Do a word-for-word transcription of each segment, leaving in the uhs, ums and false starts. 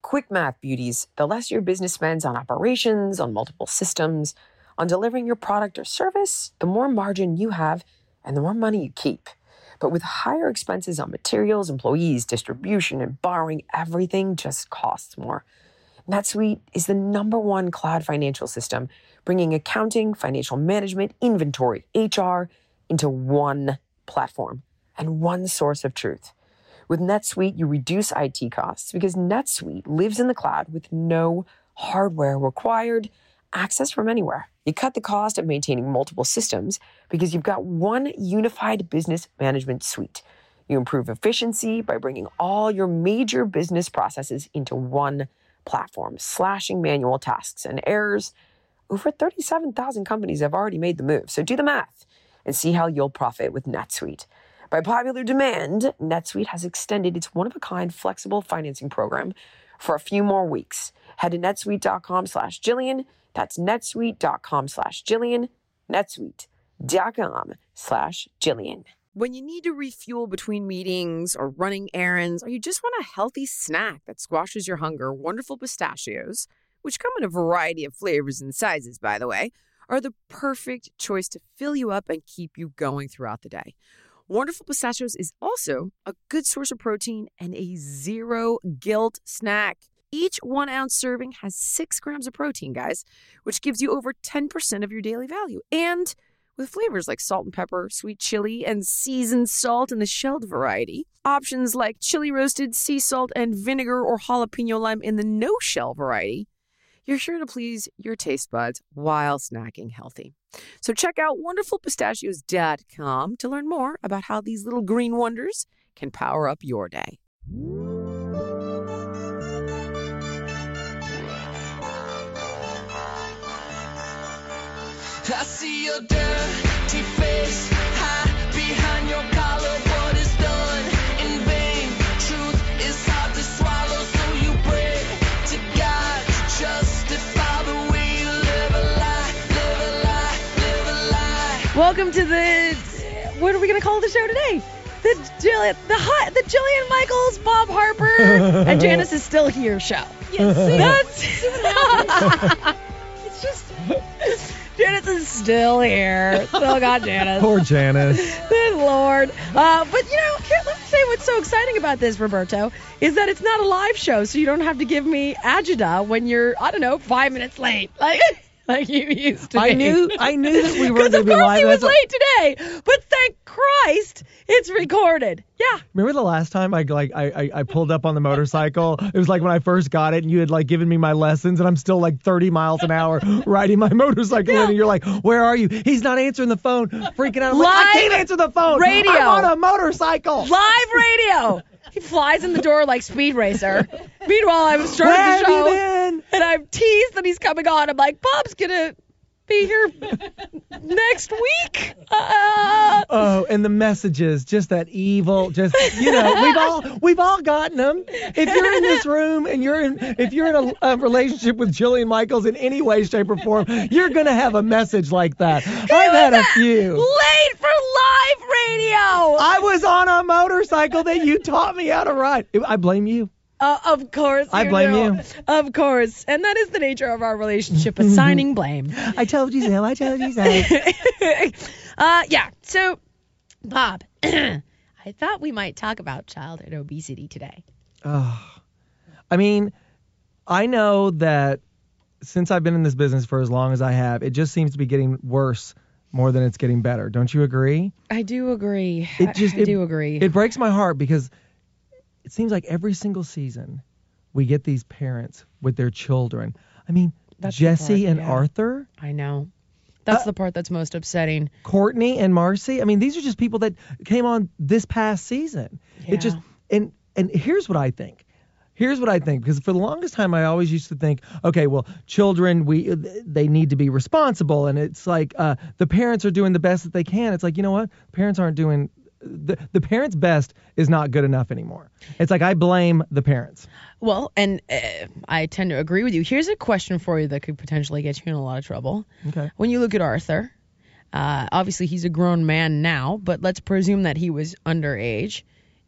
quick math, beauties. The less your business spends on operations, on multiple systems, on delivering your product or service, the more margin you have and the more money you keep. But with higher expenses on materials, employees, distribution, and borrowing, everything just costs more. NetSuite is the number one cloud financial system, bringing accounting, financial management, inventory, H R into one platform and one source of truth. With NetSuite, you reduce I T costs because NetSuite lives in the cloud with no hardware required, access from anywhere. You cut the cost of maintaining multiple systems because you've got one unified business management suite. You improve efficiency by bringing all your major business processes into one platform, slashing manual tasks and errors. Over thirty-seven thousand companies have already made the move, so do the math and see how you'll profit with NetSuite. By popular demand, NetSuite has extended its one-of-a-kind flexible financing program for a few more weeks. Head to netsuite.com slash Jillian. That's netsuite.com slash Jillian. netsuite.com slash Jillian. When you need to refuel between meetings or running errands, or you just want a healthy snack that squashes your hunger, Wonderful Pistachios, which come in a variety of flavors and sizes, by the way, are the perfect choice to fill you up and keep you going throughout the day. Wonderful Pistachios is also a good source of protein and a zero-guilt snack. Each one-ounce serving has six grams of protein, guys, which gives you over ten percent of your daily value. And with flavors like salt and pepper, sweet chili, and seasoned salt in the shelled variety. Options like chili roasted, sea salt, and vinegar or jalapeno lime in the no-shell variety. You're sure to please your taste buds while snacking healthy. So check out wonderful pistachios dot com to learn more about how these little green wonders can power up your day. I see your dirty face, hide behind your collar. What is done in vain? Truth is hard to swallow, so you pray to God to justify the way you live a lie, live a lie, live a lie. Welcome to the, what are we going to call the show today? The Jillian, the hot, the Jillian Michaels, Bob Harper, and Janice is still here show. Yes, That's, it's just... Janice is still here. Still got Janice. Poor Janice. Good Lord. Uh, but, you know, here, let me say what's so exciting about this, Roberto, is that it's not a live show, so you don't have to give me agita when you're, I don't know, five minutes late. Like... Like you used to I be. knew I knew that we were going to be Because of course live. he was That's a- late today, but thank Christ it's recorded. Yeah. Remember the last time I like I, I I pulled up on the motorcycle? It was like when I first got it, and you had like given me my lessons, and I'm still like thirty miles an hour riding my motorcycle, Yeah. in, and you're like, "Where are you?" He's not answering the phone, freaking out. I'm like, I Live can't answer the phone. radio. I'm on a motorcycle. Live radio. He flies in the door like Speed Racer. Meanwhile, I'm starting Where the have show, you been? and I'm teased that he's coming on. I'm like, Bob's gonna be here next week. Uh, Oh, and the messages, just that evil, just you know, we've all we've all gotten them. If you're in this room and you're in, if you're in a, a relationship with Jillian Michaels in any way, shape, or form, you're gonna have a message like that. I've had a few. late for live radio. I was on a motorcycle that you taught me how to ride. I blame you. Uh, of course. I blame do. you. Of course. And that is the nature of our relationship, assigning blame. I told you so. I told you so. uh, yeah. So, Bob, I thought we might talk about childhood obesity today. Oh, I mean, I know that since I've been in this business for as long as I have, it just seems to be getting worse more than it's getting better. Don't you agree? I do agree. It just I, I it, do agree. It breaks my heart because it seems like every single season we get these parents with their children. I mean, That's the Jesse part, and yeah. Arthur, I know. That's Uh, the part that's most upsetting. Courtney and Marcy. I mean, these are just people that came on this past season. Yeah. It just and and here's what I think. Here's what I think, because for the longest time I always used to think, okay, well, children, we they need to be responsible, and it's like uh, the parents are doing the best that they can. It's like, you know what? Parents aren't doing the the parents' best is not good enough anymore. It's like I blame the parents. Well, and uh, I tend to agree with you. Here's a question for you that could potentially get you in a lot of trouble. Okay. When you look at Arthur, uh, obviously he's a grown man now, but let's presume that he was underage.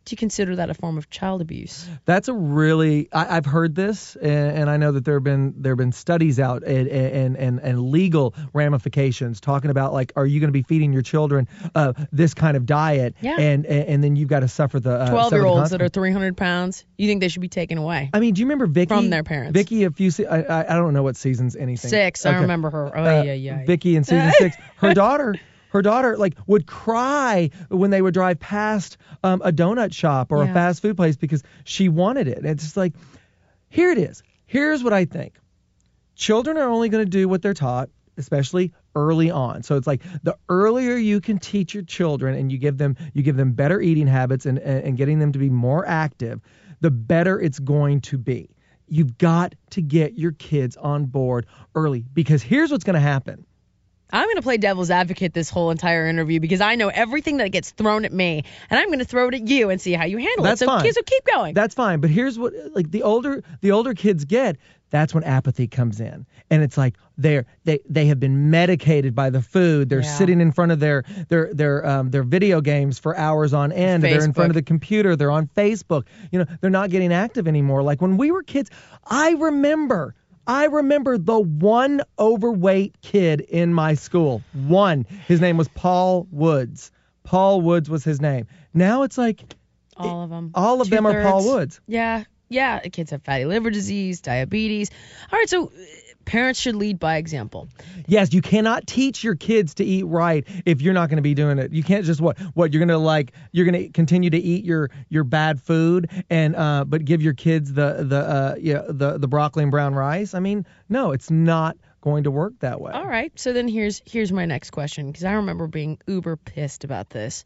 Do you consider that a form of child abuse? That's a really I, I've heard this, and, and I know that there have been there have been studies out and and and, and legal ramifications talking about, like, are you going to be feeding your children uh, this kind of diet, Yeah. and, and and then you've got to suffer the uh, twelve suffer year the olds that are consequences. three hundred pounds, you think they should be taken away? I mean, do you remember Vicky From their parents. Vicky, a few se- I, I I don't know what seasons anything. Six. I Okay. remember her. Oh, Uh, yeah, yeah. Vicky in season six, her daughter, her daughter like would cry when they would drive past um, a donut shop or Yeah. a fast food place because she wanted it. And it's just like, here it is. Here's what I think. Children are only going to do what they're taught, especially early on. So it's like the earlier you can teach your children and you give them you give them better eating habits and, and, and getting them to be more active, the better it's going to be. You've got to get your kids on board early, because here's what's going to happen. I'm going to play devil's advocate this whole entire interview because I know everything that gets thrown at me, and I'm going to throw it at you and see how you handle That's it. So, fine. so keep going. That's fine. But here's what, like, the older the older kids get, that's when apathy comes in. And it's like they're they they have been medicated by the food. They're Yeah. sitting in front of their their their um their video games for hours on end. They're in front of Facebook. the computer. They're on Facebook. You know, they're not getting active anymore. Like when we were kids, I remember I remember the one overweight kid in my school. One. His name was Paul Woods. Paul Woods was his name. Now it's like all of them. all of them are Paul Two-thirds. Woods. Yeah. Yeah. Kids have fatty liver disease, diabetes. All right. So uh, parents should lead by example. Yes, you cannot teach your kids to eat right if you're not going to be doing it. You can't just what what you're going to like you're going to continue to eat your your bad food and uh but give your kids the the uh yeah the the broccoli and brown rice. I mean, no, it's not going to work that way. All right. So then here's here's my next question, because I remember being uber pissed about this.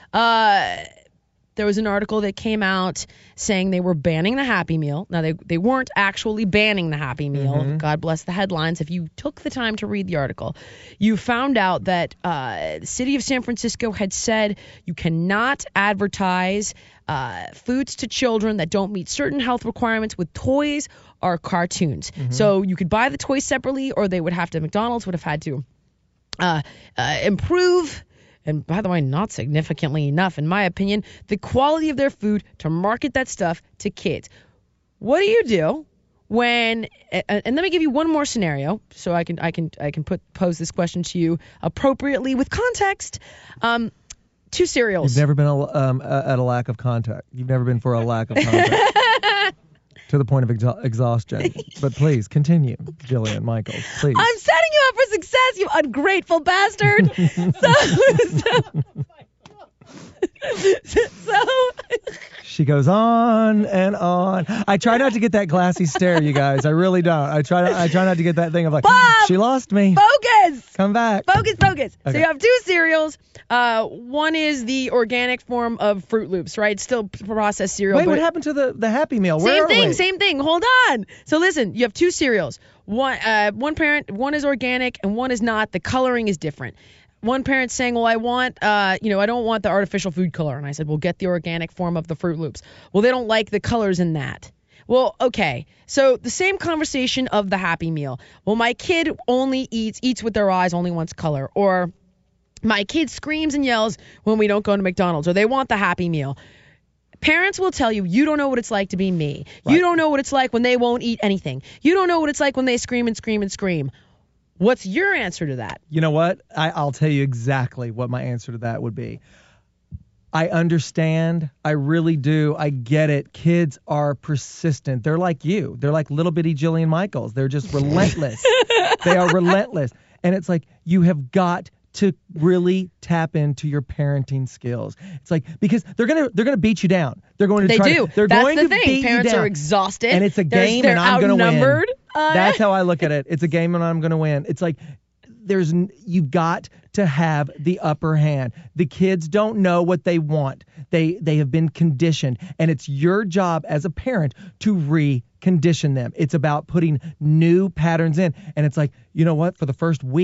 Uh There was an article that came out saying they were banning the Happy Meal. Now, they, they weren't actually banning the Happy Meal. Mm-hmm. God bless the headlines. If you took the time to read the article, you found out that uh, the city of San Francisco had said you cannot advertise uh, foods to children that don't meet certain health requirements with toys or cartoons. Mm-hmm. So you could buy the toys separately, or they would have to, McDonald's would have had to uh, uh, improve, and by the way, not significantly enough, in my opinion, the quality of their food to market that stuff to kids. What do you do when? And, and let me give you one more scenario, so I can I can I can put pose this question to you appropriately with context. Um, two cereals. You've never been a, um, a- at a lack of contact. You've never been for a lack of contact. To the point of exha- exhaustion. But please, continue, Jillian Michaels, please. I'm setting you up for success, you ungrateful bastard. so, so, so She goes on and on. I try not to get that glassy stare, you guys. I really don't. I try. I try not to get that thing of like, Bob! she lost me. focus. Come back. Focus, focus. So Okay. you have two cereals. Uh, one is the organic form of Fruit Loops, right? Still processed cereal. Wait, but what happened to the, the Happy Meal? Where Same are thing, we? same thing. Hold on. So listen, you have two cereals. One, uh, one parent, one is organic and one is not. The coloring is different. One parent's saying, well, I want, uh, you know, I don't want the artificial food color. And I said, well, get the organic form of the Fruit Loops. Well, they don't like the colors in that. Well, okay. So the same conversation of the Happy Meal. Well, my kid only eats, eats with their eyes, only wants color. Or my kid screams and yells when we don't go to McDonald's, or they want the Happy Meal. Parents will tell you, you don't know what it's like to be me. Right. You don't know what it's like when they won't eat anything. You don't know what it's like when they scream and scream and scream. What's your answer to that? You know what? I, I'll tell you exactly what my answer to that would be. I understand. I really do. I get it. Kids are persistent. They're like you. They're like little bitty Jillian Michaels. They're just relentless. They are relentless. And it's like, you have got to really tap into your parenting skills. It's like, because they're gonna they're gonna beat you down. They're going to They try do. To, they're That's going the to thing. beat Parents you down. are exhausted. And it's a There's- game, they're and I'm gonna win. outnumbered. Uh, That's how I look at it. It's a game, and I'm gonna win. It's like, there's n- you've got to have the upper hand. The kids don't know what they want. They they have been conditioned, and it's your job as a parent to recondition them. It's about putting new patterns in, and it's like, you know what? For the first week,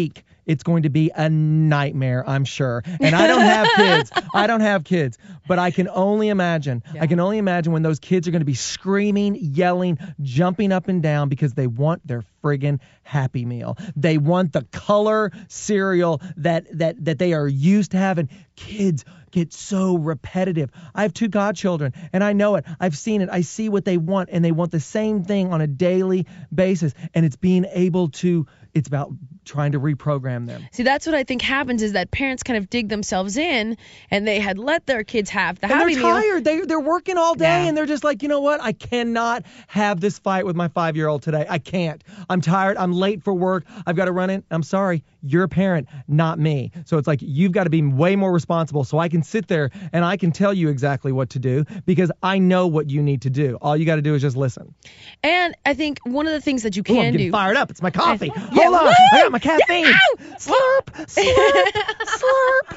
it's going to be a nightmare, I'm sure. And I don't have kids. I don't have kids. But I can only imagine. Yeah. I can only imagine when those kids are going to be screaming, yelling, jumping up and down because they want their friggin' Happy Meal. They want the color cereal that that that they are used to having. Kids get so repetitive. I have two godchildren, and I know it. I've seen it. I see what they want, and they want the same thing on a daily basis. And it's being able to, it's about trying to reprogram them. See, that's what I think happens is that parents kind of dig themselves in, and they had let their kids have the And Happy they're Meal. tired. They, they're working all day, Yeah. and they're just like, you know what? I cannot have this fight with my five-year-old today. I can't. I'm tired. I'm late for work. I've got to run in. I'm sorry. You're a parent, not me. So it's like you've got to be way more responsible so I can sit there and I can tell you exactly what to do because I know what you need to do. All you got to do is just listen. And I think one of the things that you Ooh, can I'm getting do. fired up. It's my coffee. Yeah, Hold on. woo! I got my caffeine. Yeah, ow! Slurp, slurp, slurp.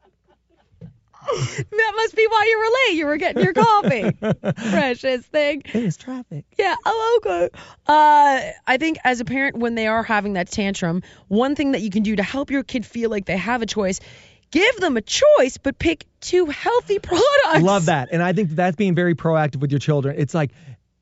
That must be why you were late. You were getting your coffee. Precious thing. It is traffic. Yeah, oh, okay. Uh, I think as a parent, when they are having that tantrum, one thing that you can do to help your kid feel like they have a choice, give them a choice, but pick two healthy products. Love that. And I think that's being very proactive with your children. It's like,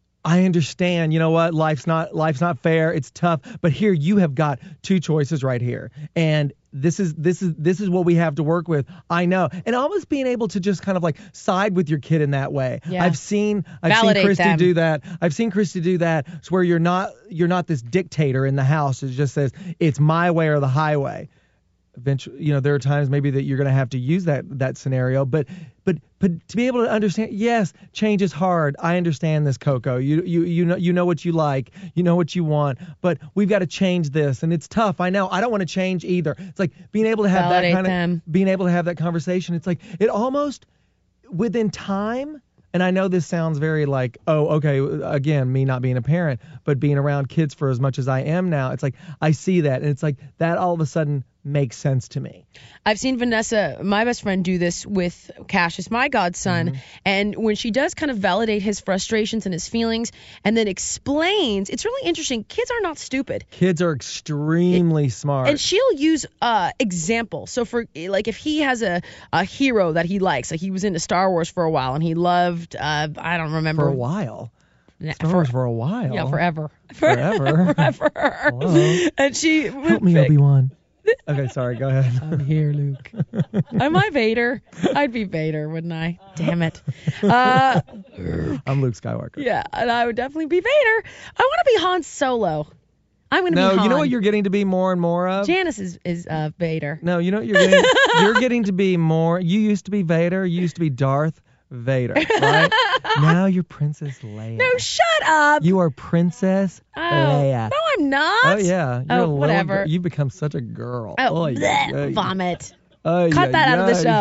I understand, you know what, life's not life's not fair, it's tough, but here you have got two choices right here. And this is this is this is what we have to work with. I know. And almost being able to just kind of like side with your kid in that way. Yeah. I've seen I've Validate seen Christy them. do that. I've seen Christy do that. It's where you're not you're not this dictator in the house. It just says it's my way or the highway. Eventually, you know, there are times maybe that you're going to have to use that that scenario, but but but to be able to understand, yes, change is hard. I understand this, Coco. You you you know you know what you like, you know what you want, but we've got to change this, and it's tough. I know. I don't want to change either. It's like being able to have Validate that kind them. of being able to have that conversation. It's like it almost within time. And I know this sounds very like, oh, okay, again, me not being a parent, but being around kids for as much as I am now, it's like I see that, and it's like that all of a sudden makes sense to me. I've seen Vanessa, my best friend, do this with Cassius, my godson. Mm-hmm. And when she does kind of validate his frustrations and his feelings and then explains, it's really interesting. Kids are not stupid. Kids are extremely smart. And she'll use uh examples. So for like if he has a, a hero that he likes, like he was into Star Wars for a while and he loved uh I don't remember for a while. Nah, Star Wars for a while. Yeah, forever. Forever. Forever. Hello. And she Help me, Obi-Wan. Okay, sorry, go ahead. I'm here, Luke. Am I Vader? I'd be Vader, wouldn't I? Damn it. Uh, I'm Luke Skywalker. yeah, and I would definitely be Vader. I want to be Han Solo. I'm going to No, be Han. you know what you're getting to be more and more of? Janice is, is uh, Vader. No, you know what you're getting? You're getting to be more. You used to be Vader. You used to be Darth Vader, right? Now you're Princess Leia. No, shut up. You are Princess oh, Leia. No, I'm not. Oh, yeah. You're Oh, a little whatever. girl. You've become such a girl. Oh, Oy, bleh, oy, oy. vomit. Oy, Cut oy, that out of the oy.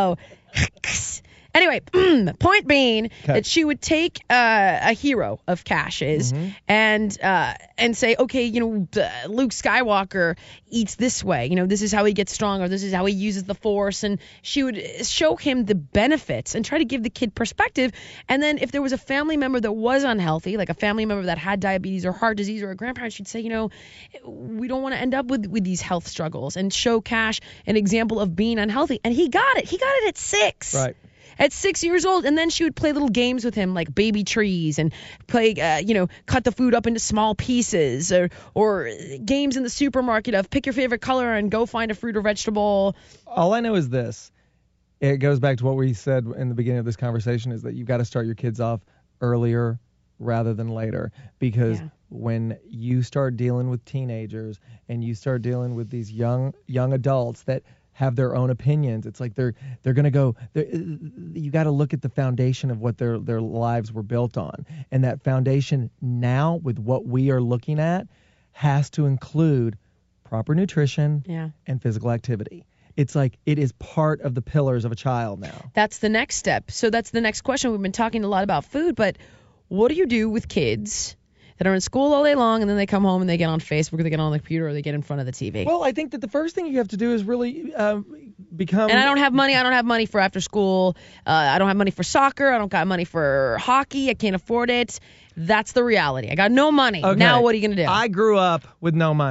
show. Anyway, point being Okay. that she would take uh, a hero of Cash's Mm-hmm. and uh, and say, okay, you know, uh, Luke Skywalker eats this way. You know, this is how he gets strong, or this is how he uses the Force. And she would show him the benefits and try to give the kid perspective. And then if there was a family member that was unhealthy, like a family member that had diabetes or heart disease or a grandparent, she'd say, you know, we don't want to end up with, with these health struggles, and show Cash an example of being unhealthy. And he got it. He got it at six. Right. At six years old, and then she would play little games with him like baby trees and play, uh, you know, cut the food up into small pieces, or or games in the supermarket of pick your favorite color and go find a fruit or vegetable. All I know is this. It goes back to what we said in the beginning of this conversation, is that you've got to start your kids off earlier rather than later, because Yeah. when you start dealing with teenagers and you start dealing with these young young adults that have their own opinions, it's like they're they're gonna go. They're, you got to look at the foundation of what their their lives were built on, and that foundation now, with what we are looking at, has to include proper nutrition Yeah. and physical activity. It's like it is part of the pillars of a child now. That's the next step. So that's the next question. We've been talking a lot about food, but what do you do with kids that are in school all day long and then they come home and they get on Facebook or they get on the computer or they get in front of the T V? Well, I think that the first thing you have to do is really uh, become. And I don't have money. I don't have money for after school. Uh, I don't have money for soccer. I don't got money for hockey. I can't afford it. That's the reality. I got no money. Okay. Now what are you going to do? I grew up with no money.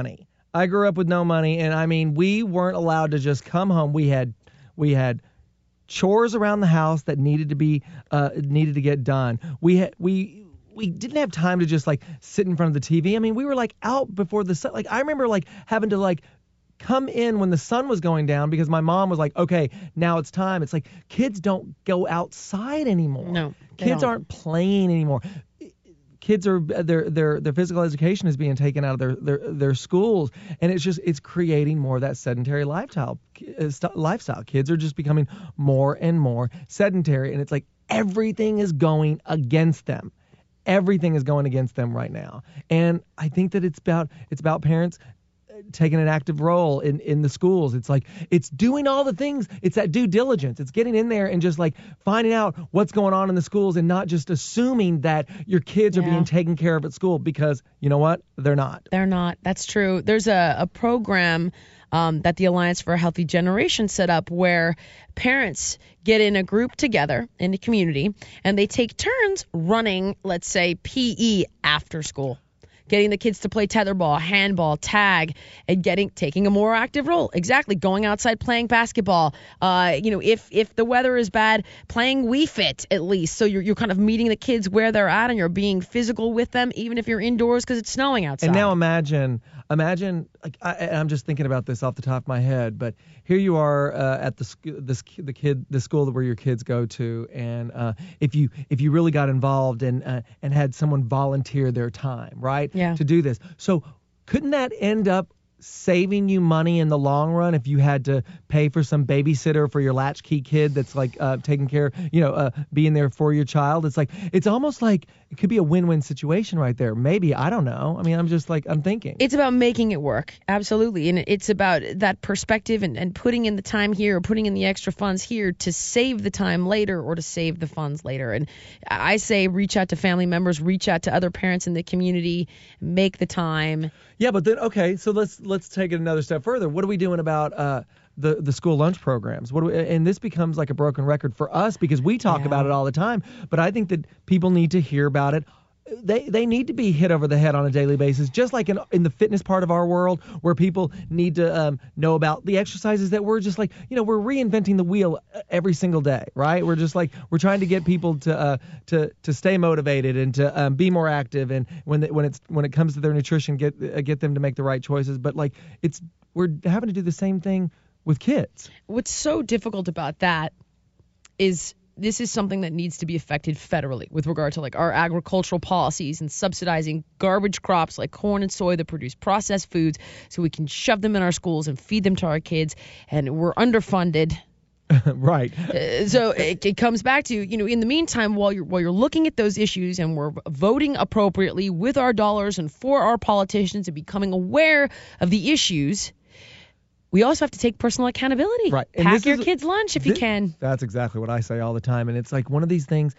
I grew up with no money, and I mean, we weren't allowed to just come home. We had we had chores around the house that needed to be uh, needed to get done. We had we we didn't have time to just like sit in front of the T V. I mean, we were like out before the sun. Like I remember like having to like come in when the sun was going down because my mom was like, okay, now it's time. It's like kids don't go outside anymore. No, they kids don't. aren't playing anymore. Kids are their their their physical education is being taken out of their, their their schools, and it's just it's creating more of that sedentary lifestyle uh, st- lifestyle. Kids are just becoming more and more sedentary, and it's like everything is going against them. Everything is going against them right now, and I think that it's about it's about parents taking an active role in, in the schools. It's like it's doing all the things. It's that due diligence. It's getting in there and just like finding out what's going on in the schools and not just assuming that your kids are Yeah. being taken care of at school because you know what? They're not. They're not. That's true. There's a, a program um, that the Alliance for a Healthy Generation set up where parents get in a group together in the community and they take turns running, let's say, P E after school. Getting the kids to play tetherball, handball, tag, and getting taking a more active role. Exactly, going outside playing basketball. Uh, you know, if if the weather is bad, playing Wii Fit at least. So you're you're kind of meeting the kids where they're at, and you're being physical with them, even if you're indoors because it's snowing outside. And now imagine, imagine, like I, and I'm just thinking about this off the top of my head, but here you are uh, at the sc- this the kid the school where your kids go to, and uh, if you if you really got involved and uh, and had someone volunteer their time, right, Yeah. to do this, so couldn't that end up saving you money in the long run if you had to pay for some babysitter for your latchkey kid that's like uh, taking care, you know, uh, being there for your child? It's like it's almost like it could be a win-win situation right there. Maybe, I don't know. I mean, I'm just like I'm thinking. It's about making it work, absolutely, and it's about that perspective and, and putting in the time here or putting in the extra funds here to save the time later or to save the funds later. And I say reach out to family members, reach out to other parents in the community, make the time. Yeah, but then okay, so let's let's take it another step further. What are we doing about uh, the the school lunch programs? What do we, and this becomes like a broken record for us because we talk Yeah. about it all the time. But I think that people need to hear about it. They they need to be hit over the head on a daily basis, just like in in the fitness part of our world, where people need to um, know about the exercises that we're just like, you know, we're reinventing the wheel every single day, right? We're just like we're trying to get people to uh, to to stay motivated and to um, be more active, and when they, when it's when it comes to their nutrition, get uh, get them to make the right choices. But like it's we're having to do the same thing with kids. What's so difficult about that is this is something that needs to be affected federally with regard to like our agricultural policies and subsidizing garbage crops like corn and soy that produce processed foods so we can shove them in our schools and feed them to our kids. And we're underfunded. Right. Uh, so it, it comes back to, you know, in the meantime, while you're while you're looking at those issues and we're voting appropriately with our dollars and for our politicians and becoming aware of the issues, we also have to take personal accountability. Right. And Pack this your is- kids' lunch if you Thi- can. That's exactly what I say all the time, and it's like one of these things.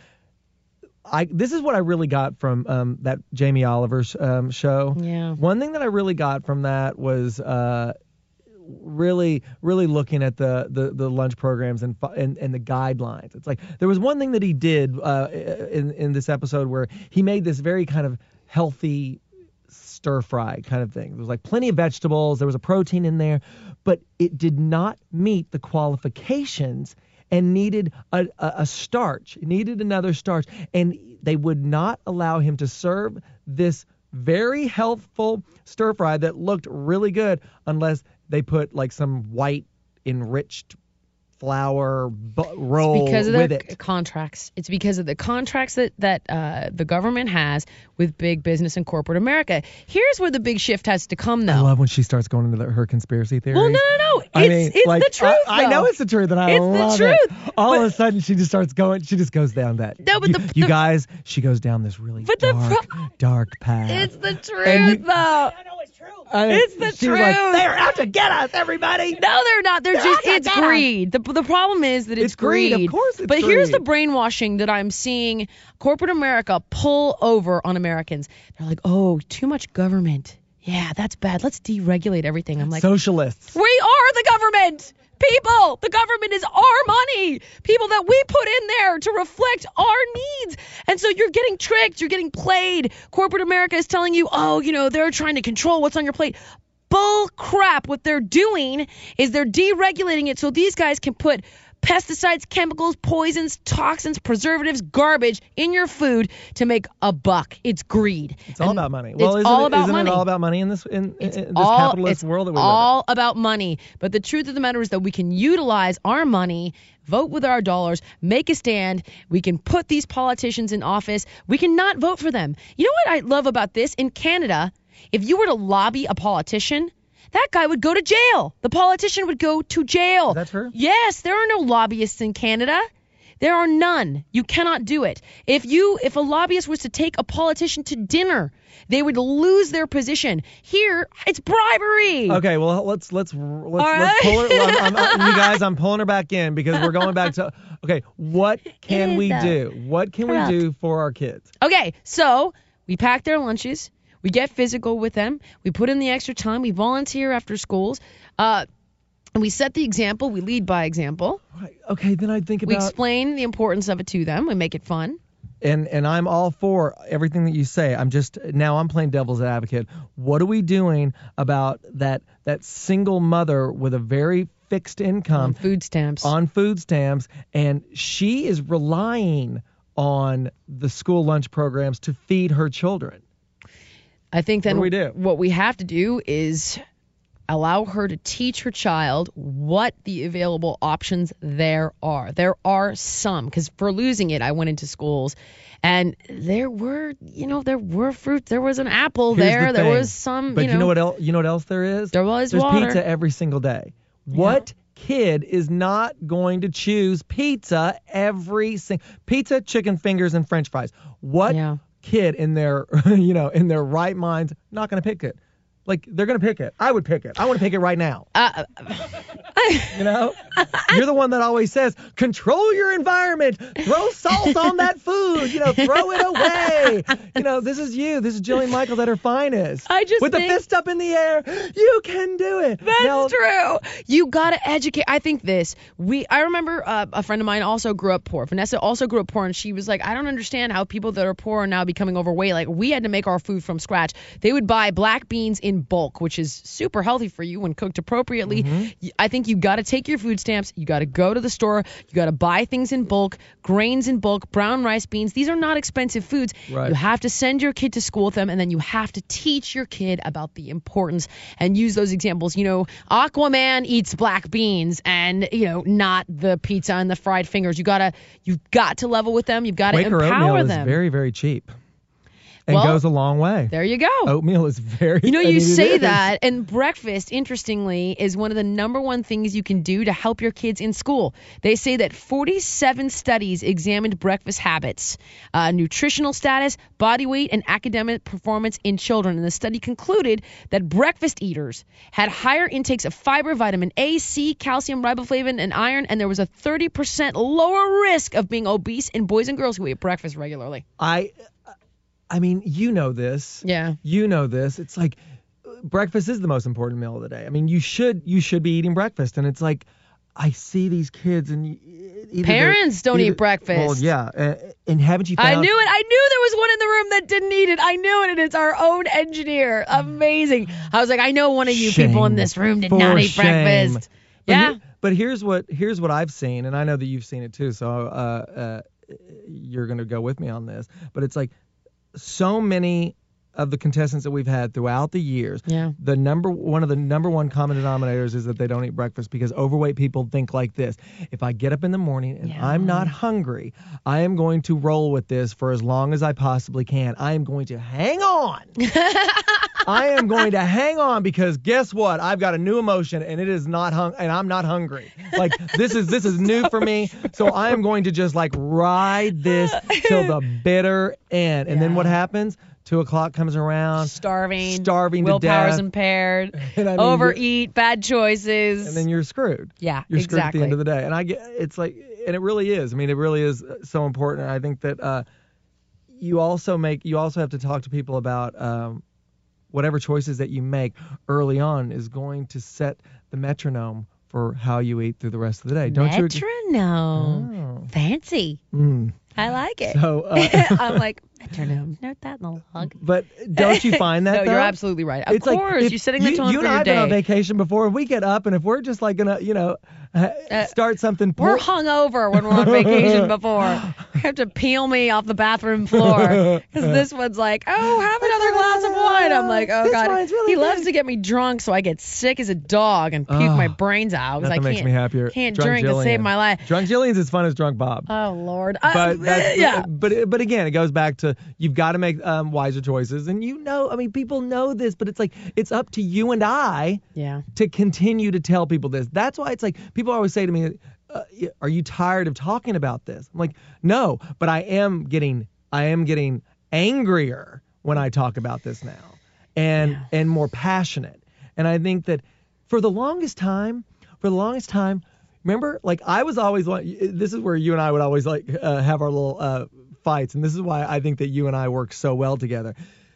I this is what I really got from um, that Jamie Oliver sh- um, show. Yeah. One thing that I really got from that was uh, really, really looking at the the, the lunch programs and, fi- and and the guidelines. It's like there was one thing that he did uh, in in this episode where he made this very kind of healthy stir fry kind of thing. There was like plenty of vegetables. There was a protein in there, but it did not meet the qualifications and needed a, a, a starch. It needed another starch. And they would not allow him to serve this very healthful stir fry that looked really good unless they put like some white enriched flour bu- roll Because of with the it. contracts. It's because of the contracts that, that uh, the government has with big business and corporate America. Here's where the big shift has to come, though. I love when she starts going into the, her conspiracy theories. well, no, no, no. It's, I mean, it's like, the truth, I, I know though. it's the truth, and I It's the love truth, it. All but- of a sudden, she just starts going. She just goes down that. No, but you, the- you the- guys, she goes down this really But the dark, pro- dark path. It's the truth, And you- though. I mean, it's the she was like, truth. they're out to get us, everybody. No, they're not. They're They're just, not it's that bad. greed. The, the problem is that it's, It's greed. Of course it's But here's the greed. brainwashing that I'm seeing corporate America pull over on Americans. They're like, oh, too much government. Yeah, that's bad. Let's deregulate everything. I'm like, Socialists. we are the government. People, the government is our money. People that we put in there to reflect our needs. And so you're getting tricked. You're getting played. Corporate America is telling you, oh, you know, they're trying to control what's on your plate. bull crap. What they're doing is they're deregulating it so these guys can put pesticides, chemicals, poisons, toxins, preservatives, garbage in your food to make a buck. It's greed. It's all And about money. It's Well, isn't, all it, about isn't money. it all about money in this in, It's in this all, capitalist it's world that we live all about money. But the truth of the matter is that we can utilize our money, vote with our dollars, make a stand. We can put these politicians in office. We can not vote for them. You know what I love about this? In Canada, if you were to lobby a politician, that guy would go to jail. The politician would go to jail. Is that true? Yes, there are no lobbyists in Canada. There are none. You cannot do it. If you, if a lobbyist was to take a politician to dinner, they would lose their position. Here, it's bribery. in. Okay, well let's let's let's, let's right. pull her. well, I'm, I'm, you guys, I'm pulling her back in because we're going back to. Okay, what can is, we though. do? What can Corrupt. we do for our kids? Okay, so we pack their lunches. We get physical with them. We put in the extra time. We volunteer after schools. Uh, and we set the example. We lead by example. Right. Okay, then I think We about explain the importance of it to them. We make it fun. and and I'm all for everything that you say. I'm just now I'm playing devil's advocate. What are we doing about that that single mother with a very fixed income On food stamps. on food stamps, and she is relying on the school lunch programs to feed her children? I think then What do we do? what we have to do is allow her to teach her child what the available options there are. There are some, because for losing it, I went into schools and there were, you know, there were fruits. There was an apple Here's there. the There thing. was some, But you know. you know what else? You know what else there is? There was There's water. pizza every single day. What kid is not going to choose pizza every single pizza, chicken fingers, and French fries? What Yeah. kid in their you know in their right minds not going to pick it? Like, they're going to pick it. I would pick it. I want to pick it right now. Uh, You know? You're the one that always says, control your environment. Throw salt on that food. You know, throw it away. You know, this is you. This is Jillian Michaels at her finest. I just With think- the fist up in the air. You can do it. That's Now, true. You gotta educate. I think this. We. I remember uh, a friend of mine also grew up poor. Vanessa also grew up poor, and she was like, I don't understand how people that are poor are now becoming overweight. Like, we had to make our food from scratch. They would buy black beans in bulk, which is super healthy for you when cooked appropriately. Mm-hmm. I think you got to take your food stamps. You got to go to the store. You got to buy things in bulk, grains in bulk, brown rice, beans. These are not expensive foods. Right. You have to send your kid to school with them, and then you have to teach your kid about the importance and use those examples. You know, Aquaman eats black beans and, you know, not the pizza and the fried fingers. You gotta, you've got to level with them. You've got to Quaker empower oatmeal them. is very, very cheap. And Well, goes a long way. There you go. Oatmeal is very You know, I you mean, it say is. that, and breakfast, interestingly, is one of the number one things you can do to help your kids in school. They say that forty-seven studies examined breakfast habits, uh, nutritional status, body weight, and academic performance in children. And the study concluded that breakfast eaters had higher intakes of fiber, vitamin A, C, calcium, riboflavin, and iron, and there was a thirty percent lower risk of being obese in boys and girls who ate breakfast regularly. I, I mean, you know this. Yeah. You know this. It's like breakfast is the most important meal of the day. I mean, you should you should be eating breakfast, and it's like I see these kids and either Parents they're- don't either- eat breakfast. Well, yeah, uh, and haven't you? Found, I knew it. I knew there was one in the room that didn't eat it. I knew it, and it's our own engineer. Amazing. I was like, I know one of you people in Shame. this room did For not eat shame. breakfast. But Yeah. here- but here's what here's what I've seen, and I know that you've seen it too. So uh, uh, you're gonna go with me on this. But it's like so many of the contestants that we've had throughout the years, Yeah. the number one of the number one common denominators is that they don't eat breakfast because overweight people think like this: if I get up in the morning and Yeah. I'm not hungry, I am going to roll with this for as long as I possibly can. I am going to hang on. I am going to hang on because guess what? I've got a new emotion and it is not hung and I'm not hungry. Like this is this is new for me. So I am going to just like ride this till the bitter end. And then what happens? Two o'clock comes around. Starving. Starving to Willpower's death. impaired. And I mean, overeat. Bad choices. And then you're screwed. Yeah, You're screwed exactly. at the end of the day. And I get it's like and it really is. I mean, it really is so important. I think that uh, you also make you also have to talk to people about um, whatever choices that you make early on is going to set the metronome for how you eat through the rest of the day. Don't you? Metronome. Oh. Fancy. Mm. I like it. So uh, I'm like, Metronome. Note that in the log. But don't you find that No, though? you're absolutely right. Of It's like course, if you're setting the you, tone you for and I your have been on day. vacation before. If we get up and if we're just like gonna, you know, uh, start something. We're pull- hungover when we're on vacation before. You have to peel me off the bathroom floor because this one's like, oh, have another glass of wine. I'm like, oh This god. wine's really He loves good. to get me drunk so I get sick as a dog and puke Oh, my brains out because I Nothing can't makes me happier. can't Drunk drink to Jillian. save my life. Drunk Jillian's as fun as drunk Bob. Oh Lord. Uh, But that's, yeah. but but again, it goes back to you've got to make um, wiser choices, and you know, I mean, people know this, but it's like it's up to you and I Yeah. to continue to tell people this. That's why it's like people always say to me, uh, "Are you tired of talking about this?" I'm like, "No, but I am getting I am getting angrier when I talk about this now, and Yeah. and more passionate." And I think that for the longest time, for the longest time. Remember, like I was always like, this is where you and I would always like uh, have our little uh, fights, and this is why I think that you and I work so well together.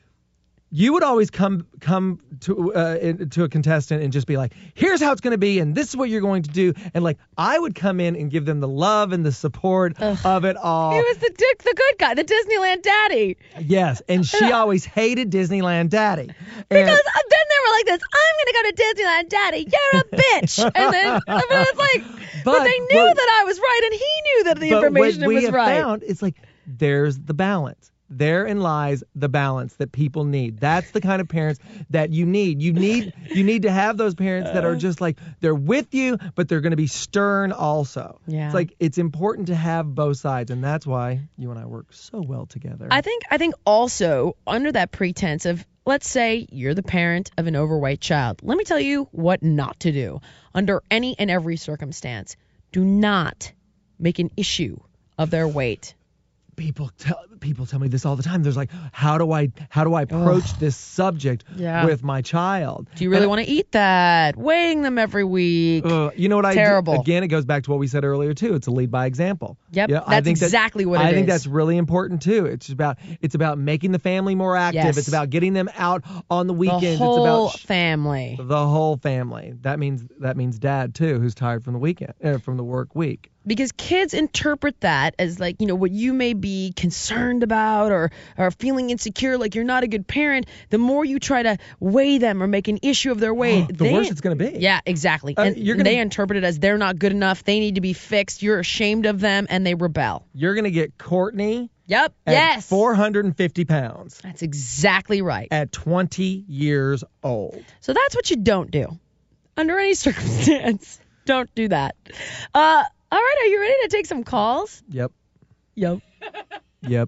You would always come come to uh, in- to a contestant and just be like, "Here's how it's going to be, and this is what you're going to do," and like I would come in and give them the love and the support of it all. He was the dick, the good guy, the Disneyland daddy. Yes, and she always hated Disneyland Daddy. And, Because uh, then they were like this, I'm going to go to Disneyland daddy, you're a bitch. And then but it's like, but, But they knew what- that I was right and he knew that the but information what we was have right. found, it's like there's the balance. Therein lies the balance that people need. That's the kind of parents that you need. You need you need to have those parents that are just like they're with you, but they're going to be stern also. Yeah. It's like it's important to have both sides, and that's why you and I work so well together. I think I think also under that pretense of let's say you're the parent of an overweight child. Let me tell you what not to do under any and every circumstance. Do not make an issue of their weight. people tell people tell me this all the time. There's like, how do I how do I approach this subject Yeah. with my child? Do you really And- want to eat that? Weighing them every week. Uh, you know what I Terrible. do? Again, it goes back to what we said earlier too. It's a lead by example. Yep, Yeah, I that's think that- exactly what it I think is. that's really important too. It's about it's about making the family more active. Yes. It's about getting them out on the The weekends. whole it's about sh- family. the whole family. That means that means dad too, who's tired from the weekend uh, from the work week. Because kids interpret that as like, you know, what you may be concerned about or, or feeling insecure, like you're not a good parent. The more you try to weigh them or make an issue of their weight, The they, worse it's gonna be. Yeah, exactly. Uh, and you're gonna- they interpret it as they're not good enough. They need to be fixed. You're ashamed of them and they rebel. You're gonna get Courtney Yep. at yes. four hundred fifty pounds That's exactly right. at twenty years old. So that's what you don't do. Under any circumstance, don't do that. Uh, all right, are you ready to take some calls? Yep. Yep. Yep.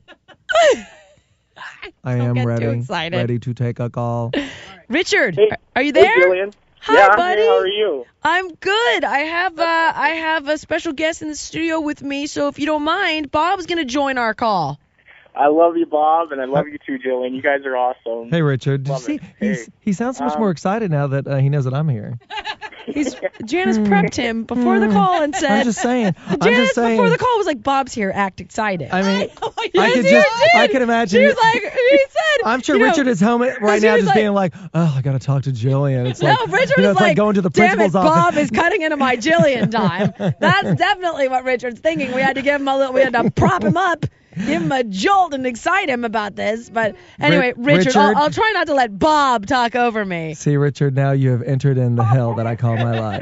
I Don't am get too ready. excited. Ready to take a call. Richard, Hey. are you Hey, there? Jillian. Hi, yeah, I'm buddy. here. How are you? I'm good. I have uh, I have a special guest in the studio with me, so if you don't mind, Bob's gonna join our call. I love you, Bob, and I love you too, Jillian. You guys are awesome. Hey, Richard. Did you Love see? it. He's, Hey. he sounds so much Um, more excited now that uh, he knows that I'm here. He's Janice prepped him before the call and said. I'm just saying. I'm Janice just saying. before the call was like, Bob's here, act excited. I mean, I Yes, could you just, did. I can imagine. She was like, he said. I'm sure you know, Richard is home right she now, was just like- being like, "Oh, I gotta talk to Jillian." It's No, like, Richard you know, was it's like, like, going to the damn principal's it, office. Bob is cutting into my Jillian time. That's definitely what Richard's thinking. We had to give him a little, we had to prop him up, give him a jolt and excite him about this. But anyway, Ri- Richard, I'll, Richard? I'll try not to let Bob talk over me. See, Richard, now you have entered in the hell that I call my life.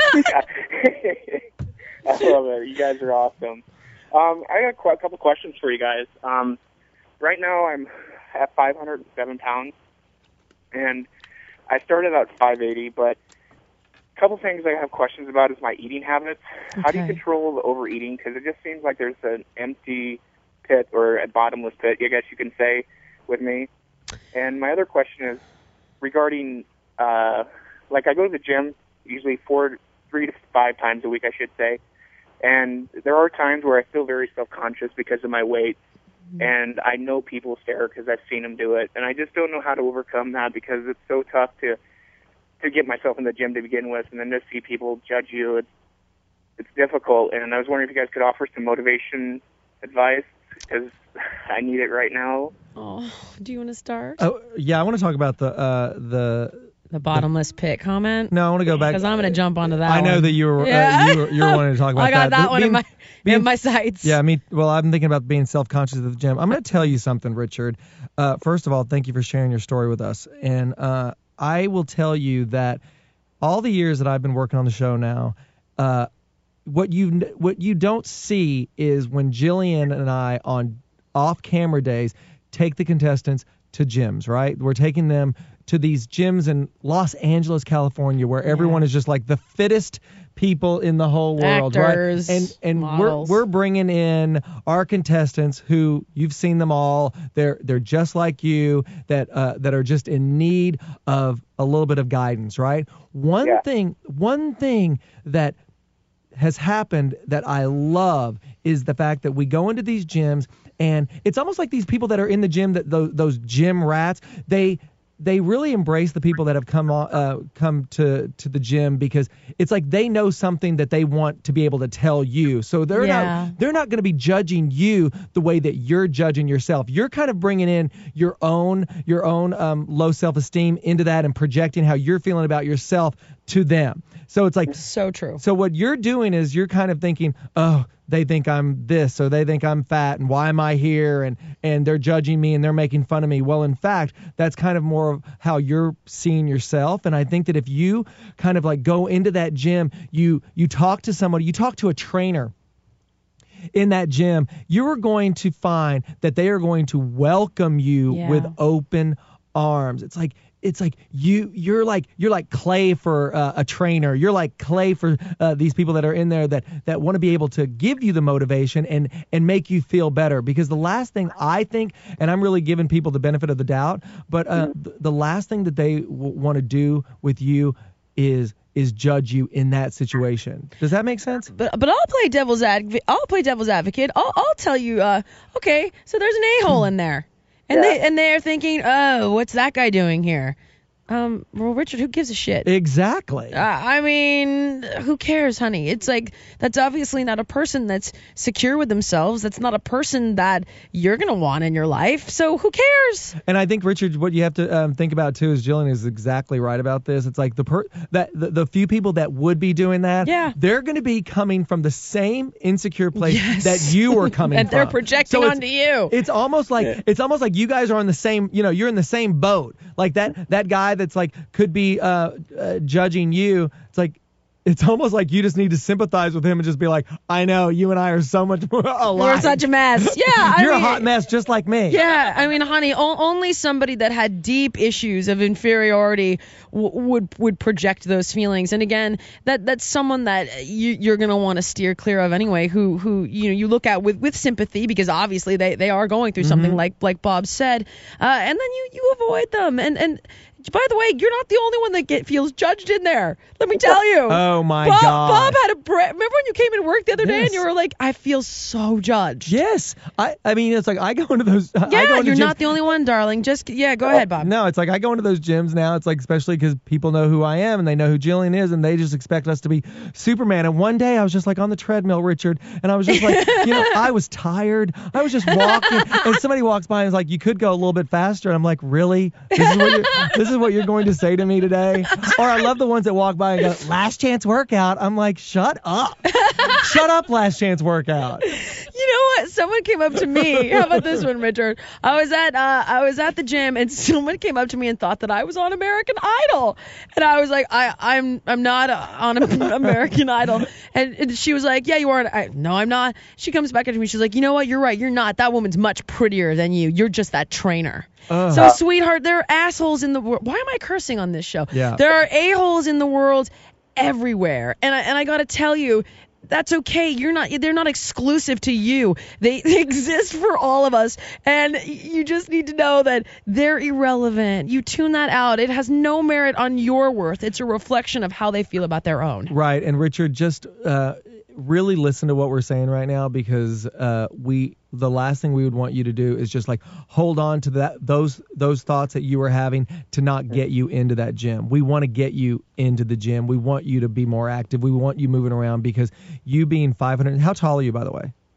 I love it. You guys are awesome. Um, I got a qu- couple questions for you guys. Um, right now, I'm at five hundred seven pounds, and I started at five eighty. But a couple things I have questions about is my eating habits. How do you Okay. control the overeating? Because it just seems like there's an empty pit or a bottomless pit, I guess you can say, with me. And my other question is regarding, uh, like I go to the gym usually four, three to five times a week, I should say. And there are times where I feel very self-conscious because of my weight. And I know people stare because I've seen them do it. And I just don't know how to overcome that because it's so tough to to get myself in the gym to begin with and then to see people judge you. It's, it's difficult. And I was wondering if you guys could offer some motivation advice because I need it right now. Oh, do you want to start? Oh, yeah, I want to talk about the uh, the The bottomless pit comment? No, I want to go back. Because I'm going to jump onto that I know one. that you were, Yeah. uh, you were you were wanting to talk about I got that. that But one in being- my being- in my sights. Yeah, me. Well, I'm thinking about being self-conscious at the gym. I'm going to tell you something, Richard. Uh, first of all, thank you for sharing your story with us. And uh, I will tell you that all the years that I've been working on the show now, uh, what you what you don't see is when Jillian and I on off-camera days take the contestants to gyms, right? We're taking them to these gyms in Los Angeles, California, where everyone is just like the fittest people in the whole world, Actors, right? And and models. we're we're bringing in our contestants who you've seen them all. They're they're just like you that uh, that are just in need of a little bit of guidance, right? One Yeah. thing one thing that has happened that I love is the fact that we go into these gyms and it's almost like these people that are in the gym, that those, those gym rats, they they really embrace the people that have come on, uh, come to to the gym, because it's like they know something that they want to be able to tell you. So they're Yeah. not they're not going to be judging you the way that you're judging yourself. You're kind of bringing in your own your own um, low self-esteem into that and projecting how you're feeling about yourself to them. So it's like So true. so what you're doing is you're kind of thinking, oh, they think I'm this, or they think I'm fat, and why am I here? And and they're judging me and they're making fun of me. Well, in fact, that's kind of more of how you're seeing yourself. And I think that if you kind of like go into that gym, you you talk to somebody, you talk to a trainer in that gym, you are going to find that they are going to welcome you Yeah. with open arms. It's like it's like you you're like you're like clay for uh, a trainer. You're like clay for uh, these people that are in there that that want to be able to give you the motivation and and make you feel better. Because the last thing I think, and I'm really giving people the benefit of the doubt, but uh, th- the last thing that they w- want to do with you is is judge you in that situation. Does that make sense? But but I'll play devil's advocate. I'll play devil's advocate. I'll I'll tell you. Uh, okay, so there's an a-hole in there, and Yeah. they and they're thinking, oh, what's that guy doing here? Um, well, Richard, who gives a shit? Exactly. Uh, I mean, who cares, honey? It's like, that's obviously not a person that's secure with themselves. That's not a person that you're going to want in your life. So who cares? And I think, Richard, what you have to um, think about too is Jillian is exactly right about this. It's like the per that the, the few people that would be doing that, Yeah. they're going to be coming from the same insecure place Yes. that you are coming And from. they're projecting So it's- onto you. It's almost like it's almost like you guys are on the same, you know, you're in the same boat. Like that that guy that's like could be uh, uh, judging you. It's like it's almost like you just need to sympathize with him and just be like, I know you and I are so much more alike. You're such a mess. Yeah, I You're mean, a hot mess just like me. Yeah, I mean, honey, o- only somebody that had deep issues of inferiority w- would would project those feelings. And again, that that's someone that you, you're gonna want to steer clear of anyway. Who who you know you look at with, with sympathy, because obviously they, they are going through something like like Bob said, uh, and then you, you avoid them. And and by the way, you're not the only one that get feels judged in there. Let me tell you. Oh my Bob, God. Bob had a bre- remember when you came in work the other day Yes. and you were like, I feel so judged. Yes. I, I mean, it's like I go into those. I Yeah, go into you're gyms- not the only one, darling. Just yeah, go ahead, Bob. No, it's like I go into those gyms now. It's like, especially because people know who I am and they know who Jillian is, and they just expect us to be Superman. And one day I was just like on the treadmill, Richard, and I was just like, you know, I was tired. I was just walking, and somebody walks by and is like, you could go a little bit faster. And I'm like, really? This is what you're, this is what you're going to say to me today? Or I love the ones that walk by and go, last chance workout. I'm like, shut up. Shut up, last chance workout. You know what? Someone came up to me. How about this one, Richard? I was at uh, I was at the gym, and someone came up to me and thought that I was on American Idol, and I was like, I I'm I'm not uh, on American Idol, and, and she was like, yeah, you are. I, no, I'm not. She comes back at me. She's like, you know what? You're right. You're not. That woman's much prettier than you. You're just that trainer. Ugh. So, sweetheart, there are assholes in the world. Why am I cursing on this show? Yeah. There are a-holes in the world everywhere, and I and I got to tell you. That's okay. You're not. They're not exclusive to you. They, they exist for all of us, and you just need to know that they're irrelevant. You tune that out. It has no merit on your worth. It's a reflection of how they feel about their own. Right. And Richard, just uh, really listen to what we're saying right now, because uh, we the last thing we would want you to do is just like hold on to that those those thoughts that you were having to not get you into that gym. We want to get you into the gym. We want you to be more active. We want you moving around, because you being five hundred. How tall are you, by the way?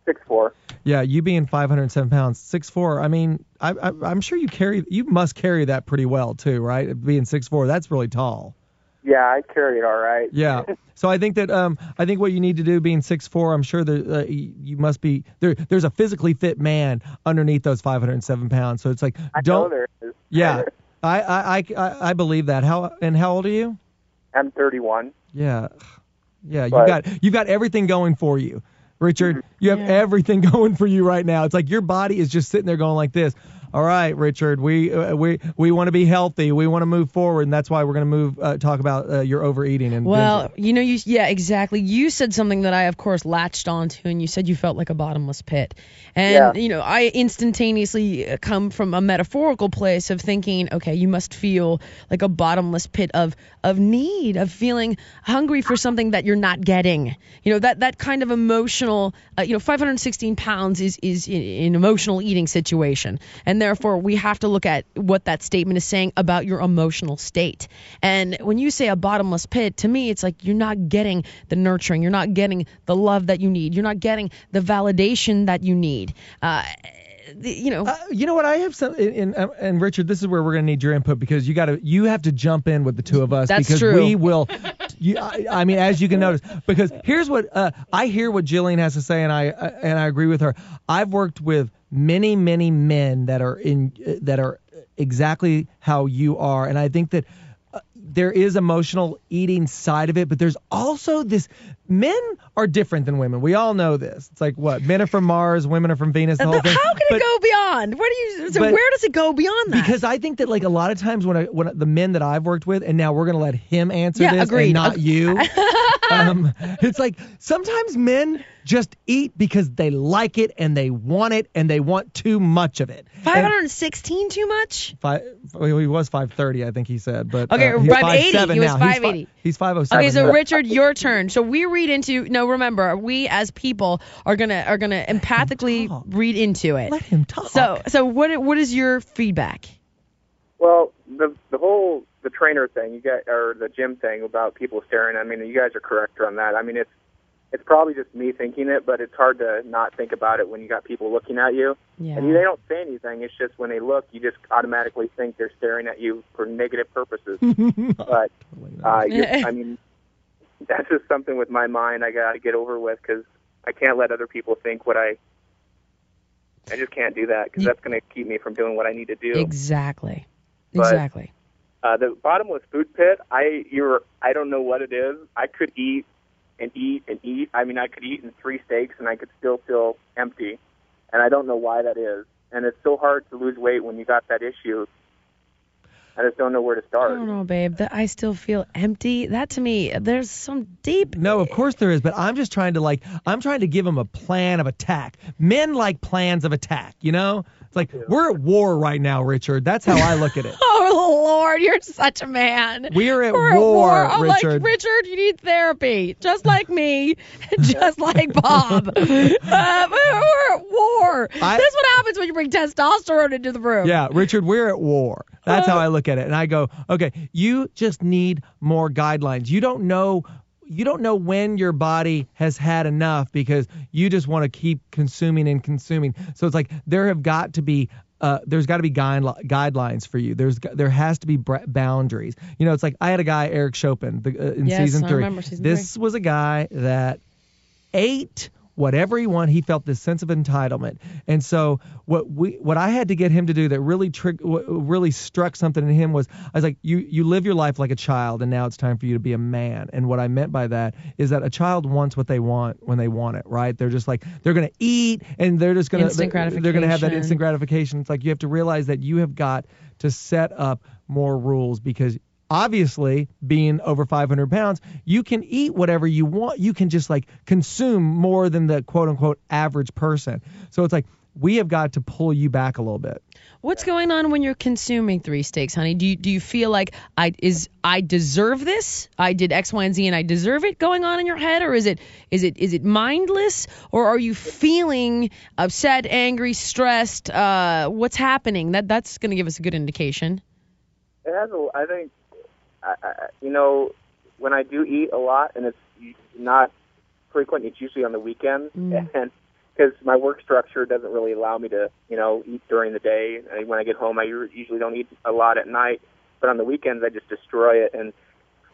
six four. Yeah, you being five hundred seven pounds, six four. I mean, I, I, I'm sure you carry, you must carry that pretty well too, right? Being six four, that's really tall. Yeah, I carry it all right. Yeah. So I think that um I think what you need to do, being six four, I'm sure that uh, you, you must be there. There's a physically fit man underneath those five hundred seven pounds. So it's like I don't. know there is. Yeah, I, I I I believe that. How and how old are you? I'm thirty-one. Yeah, yeah. You But- got you got everything going for you, Richard. You have Yeah. everything going for you right now. It's like your body is just sitting there going like this. All right, Richard, we uh, we we want to be healthy. We want to move forward, and that's why we're going to move uh, talk about uh, your overeating and Well, binging. you know, you yeah, exactly. You said something that I, of course, latched onto, and you said you felt like a bottomless pit. And, Yeah. you know, I instantaneously come from a metaphorical place of thinking, okay, you must feel like a bottomless pit of of need, of feeling hungry for something that you're not getting. You know, that that kind of emotional, uh, you know, five hundred sixteen pounds is is in- an emotional eating situation, and therefore we have to look at what that statement is saying about your emotional state. And when you say a bottomless pit, to me, it's like you're not getting the nurturing, you're not getting the love that you need, you're not getting the validation that you need. Uh, the, you know, Uh, you know what? I have some, and, and, and Richard, this is where we're going to need your input because you got to, you have to jump in with the two of us That's because true. we will. You, I, I mean, as you can notice, because here's what uh, I hear what Jillian has to say, and I uh, and I agree with her. I've worked with many, many men that are in uh, that are exactly how you are, and I think that. There is emotional eating side of it, but there's also this. Men are different than women. We all know this. It's like what? Men are from Mars, women are from Venus. The whole how thing. can But- it go beyond? Where do you? So but- where does it go beyond that? Because I think that like a lot of times when I, when the men that I've worked with, and now we're gonna let him answer Yeah, this agreed. and not Ag- you. um, it's like sometimes men just eat because they like it and they want it and they want too much of it. five hundred sixteen too much? Five, well, he was five thirty, I think he said, but Okay, uh, he's five eighty. five seven He was now. He's five eighty. fi- He's five oh seven. Okay, so now. Richard, your turn. So we read into no. Remember, we as people are gonna are gonna empathically talk. read into it. Let him talk. So so what what is your feedback? Well, the the whole the trainer thing, you get or the gym thing about people staring. I mean, you guys are correct on that. I mean, it's it's probably just me thinking it, but it's hard to not think about it when you got people looking at you. Yeah. And they don't say anything. It's just when they look, you just automatically think they're staring at you for negative purposes. But uh, you're, I mean, that's just something with my mind I got to get over with because I can't let other people think what I. I just can't do that because You- that's going to keep me from doing what I need to do. Exactly. But- Exactly. Uh, the bottomless food pit, I you're I don't know what it is. I could eat and eat and eat. I mean, I could eat in three steaks and I could still feel empty, and I don't know why that is. And it's so hard to lose weight when you got that issue. I just don't know where to I start. don't know, babe. That I still feel empty. That to me, there's some deep. No, of course there is, but I'm just trying to like I'm trying to give him a plan of attack. Men like plans of attack, you know? It's like we're at war right now, Richard. That's how I look at it. Oh Lord, you're such a man. We are at We're war, I'm Richard. like, Richard, you need therapy, just like me, just like Bob. Uh, we're at war. I- That's what happens when you bring testosterone into the room. Yeah, Richard, we're at war. That's how I look at it. And I go, okay, you just need more guidelines. You don't know you don't know when your body has had enough because you just want to keep consuming and consuming. So it's like there have got to be uh, there's got to be guide, guidelines for you. There's there has to be br- boundaries. You know, it's like I had a guy, Eric Chopin, the, uh, in Yes, season I three. remember season this was a guy that ate whatever he wanted. He felt this sense of entitlement, and so what we, what I had to get him to do that really trig- what really struck something in him was I was like, you you live your life like a child, and now it's time for you to be a man. And what I meant by that is that a child wants what they want when they want it, right? They're just like they're gonna eat, and they're just gonna Instant they're, they're gonna have that gratification. instant gratification. It's like you have to realize that you have got to set up more rules because. Obviously, being over five hundred pounds, you can eat whatever you want. You can just like consume more than the quote unquote average person. So it's like we have got to pull you back a little bit. What's going on when you're consuming three steaks, honey? Do you do you feel like I is I deserve this? I did X, Y, and Z, and I deserve it going on in your head, or is it is it is it mindless, or are you feeling upset, angry, stressed? Uh, what's happening? That that's going to give us a good indication. It has a, I think, I, I, you know, when I do eat a lot and it's not frequent, it's usually on the weekends. Mm. And because my work structure doesn't really allow me to, you know, eat during the day. I, when I get home, I usually don't eat a lot at night, but on the weekends I just destroy it, and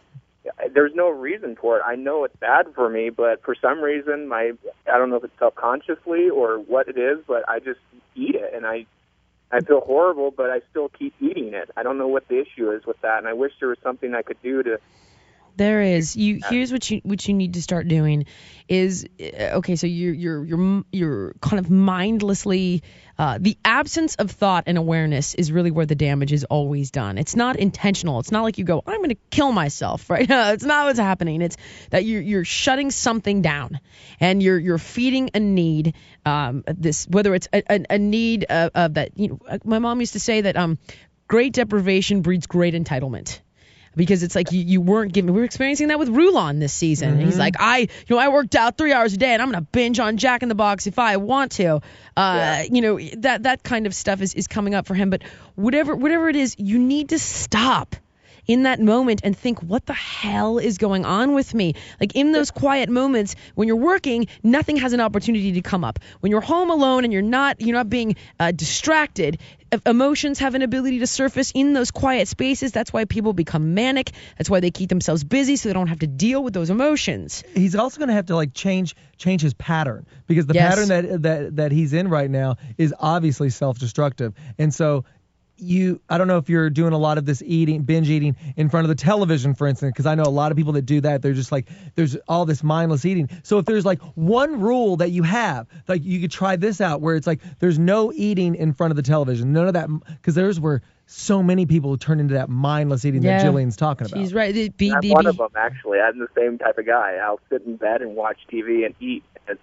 there's no reason for it. I know it's bad for me, but for some reason, my I don't know if it's subconsciously or what it is, but I just eat it, and I I feel horrible, but I still keep eating it. I don't know what the issue is with that, and I wish there was something I could do to. There is. You here's what you what you need to start doing is uh, okay. So you're you're you're you're kind of mindlessly. Uh, the absence of thought and awareness is really where the damage is always done. It's not intentional. It's not like you go, I'm going to kill myself, right? It's not what's happening. It's that you're you're shutting something down, and you're you're feeding a need. Um, this whether it's a, a, a need of, of that. You know, my mom used to say that um, great deprivation breeds great entitlement. Because it's like you, you weren't giving. We were experiencing that with Rulon this season. Mm-hmm. He's like, I, you know, I worked out three hours a day, and I'm gonna binge on Jack in the Box if I want to. Uh, yeah. You know, that that kind of stuff is, is coming up for him. But whatever whatever it is, you need to stop in that moment and think, what the hell is going on with me? Like in those quiet moments when you're working, nothing has an opportunity to come up. When you're home alone and you're not you're not being uh, distracted, emotions have an ability to surface in those quiet spaces. That's why people become manic. That's why they keep themselves busy so they don't have to deal with those emotions. He's also going to have to like change change his pattern, because the Yes. pattern that that that he's in right now is obviously self-destructive. And so you, I don't know if you're doing a lot of this eating, binge eating in front of the television, for instance, because I know a lot of people that do that. They're just like, there's all this mindless eating. So if there's like one rule that you have, like you could try this out, where it's like there's no eating in front of the television, none of that, because there's where so many people turn into that mindless eating Yeah. that Jillian's talking about. She's right. The- be- I'm be- one be- of them, actually. I'm the same type of guy. I'll sit in bed and watch T V and eat. It's,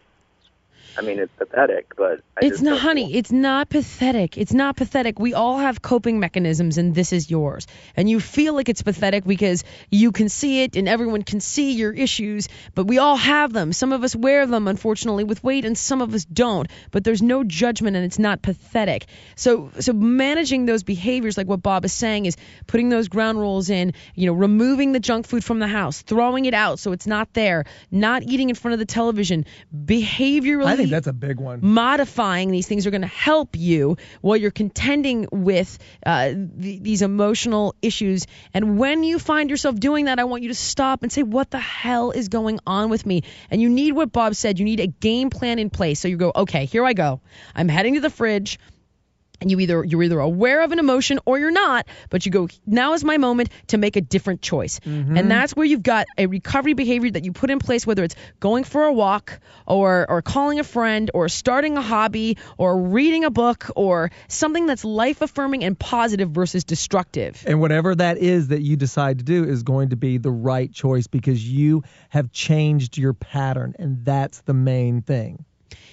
I mean, it's pathetic, but I It's just not, don't honey. feel- It's not pathetic. It's not pathetic. We all have coping mechanisms, and this is yours. And you feel like it's pathetic because you can see it, and everyone can see your issues. But we all have them. Some of us wear them, unfortunately, with weight, and some of us don't. But there's no judgment, and it's not pathetic. So, so managing those behaviors, like what Bob is saying, is putting those ground rules in. You know, removing the junk food from the house, throwing it out so it's not there, not eating in front of the television, behaviorally. I think that's a big one. Modifying these things are going to help you while you're contending with uh, th- these emotional issues. And when you find yourself doing that, I want you to stop and say, what the hell is going on with me? And you need what Bob said. You need a game plan in place. So you go, okay, here I go. I'm heading to the fridge. And you either you're either aware of an emotion or you're not, but you go, now is my moment to make a different choice. Mm-hmm. And that's where you've got a recovery behavior that you put in place, whether it's going for a walk or or calling a friend or starting a hobby or reading a book or something that's life affirming and positive versus destructive. And whatever that is that you decide to do is going to be the right choice, because you have changed your pattern, and that's the main thing.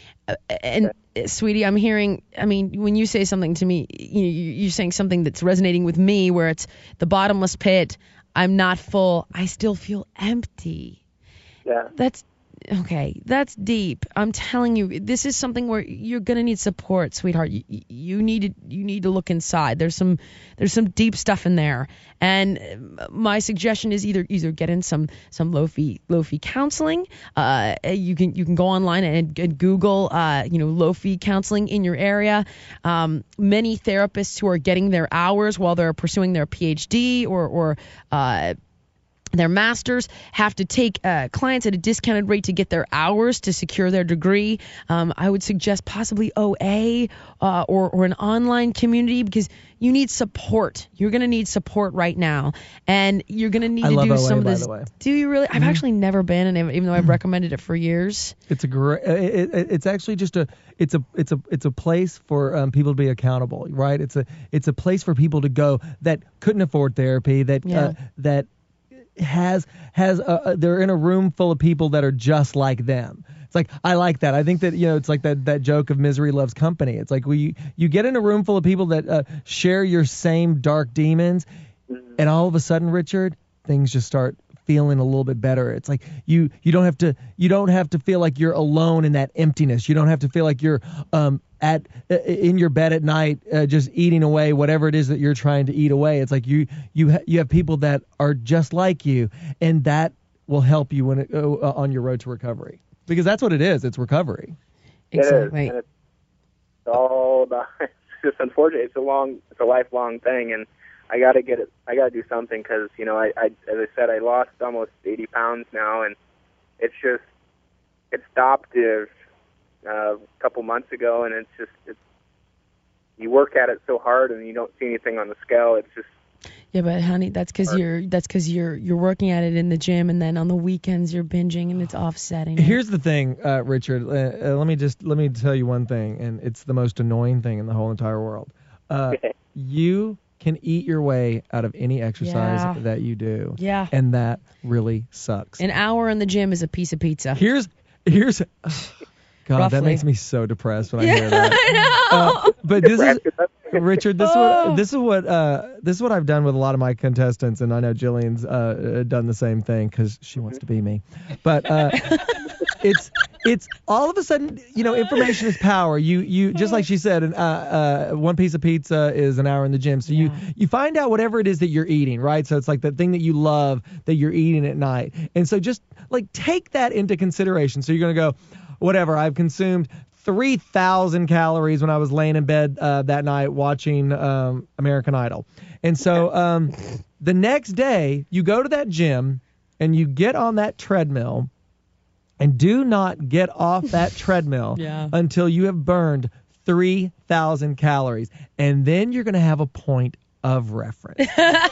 And uh, sweetie, I'm hearing, I mean, when you say something to me, you, you're saying something that's resonating with me, where it's the bottomless pit. I'm not full. I still feel empty. Yeah. That's okay. That's deep. I'm telling you, this is something where you're gonna need support, sweetheart. You, you need to you need to look inside. There's some there's some deep stuff in there. And my suggestion is either either get in some some low-fee low-fee counseling. Uh, you can you can go online and, and Google uh, you know low-fee counseling in your area. Um, many therapists who are getting their hours while they're pursuing their P H D or or uh, their masters have to take uh, clients at a discounted rate to get their hours to secure their degree. Um, I would suggest possibly O A uh, or, or an online community, because you need support. You're going to need support right now. And you're going to need I to love do O A, some of by this. the way. Do you really? I've Mm-hmm. actually never been, and even though I've recommended it for years. It's a great. It, it, it's actually just a. It's a. It's a. It's a place for um, people to be accountable, right? It's a. It's a place for people to go that couldn't afford therapy. That. Yeah. Uh, that. has has a, they're in a room full of people that are just like them. It's like, I like that. I think that, you know, it's like that that joke of misery loves company. It's like we you get in a room full of people that uh, share your same dark demons, and all of a sudden, Richard, things just start feeling a little bit better. It's like you you don't have to you don't have to feel like you're alone in that emptiness. You don't have to feel like you're um at in your bed at night uh, just eating away whatever it is that you're trying to eat away. It's like you you ha- you have people that are just like you, and that will help you when it, uh, on your road to recovery, because that's what it is. It's recovery. Exactly. It is. And it's all about, it's just unfortunate. It's a long, it's a lifelong thing. And I got to get it, I got to do something because, you know, I, I, as I said, I lost almost eighty pounds now. And it's just, it stopped uh, a couple months ago. And it's just, it's, you work at it so hard and you don't see anything on the scale. It's just, Yeah, but honey, that's because you're that's because you're you're working at it in the gym, and then on the weekends you're binging, and it's offsetting. it. Here's the thing, uh, Richard. Uh, uh, let me just let me tell you one thing, and it's the most annoying thing in the whole entire world. Uh, you can eat your way out of any exercise Yeah. that you do, Yeah. and that really sucks. An hour in the gym is a piece of pizza. Here's here's. God, Roughly. that makes me so depressed when I Yeah, hear that. I know. Uh, but this is Richard. This is Oh. what this is what uh, this is what I've done with a lot of my contestants, and I know Jillian's uh, done the same thing because she wants to be me. But uh, it's it's all of a sudden, you know, information is power. You you just like she said, an, uh, uh, one piece of pizza is an hour in the gym. So you you find out whatever it is that you're eating, right? So it's like the thing that you love that you're eating at night, and so just like take that into consideration. So you're gonna go. Whatever, I've consumed three thousand calories when I was laying in bed uh, that night watching um, American Idol. And so um, the next day, you go to that gym and you get on that treadmill and do not get off that treadmill Yeah. until you have burned three thousand calories. And then you're going to have a point of reference.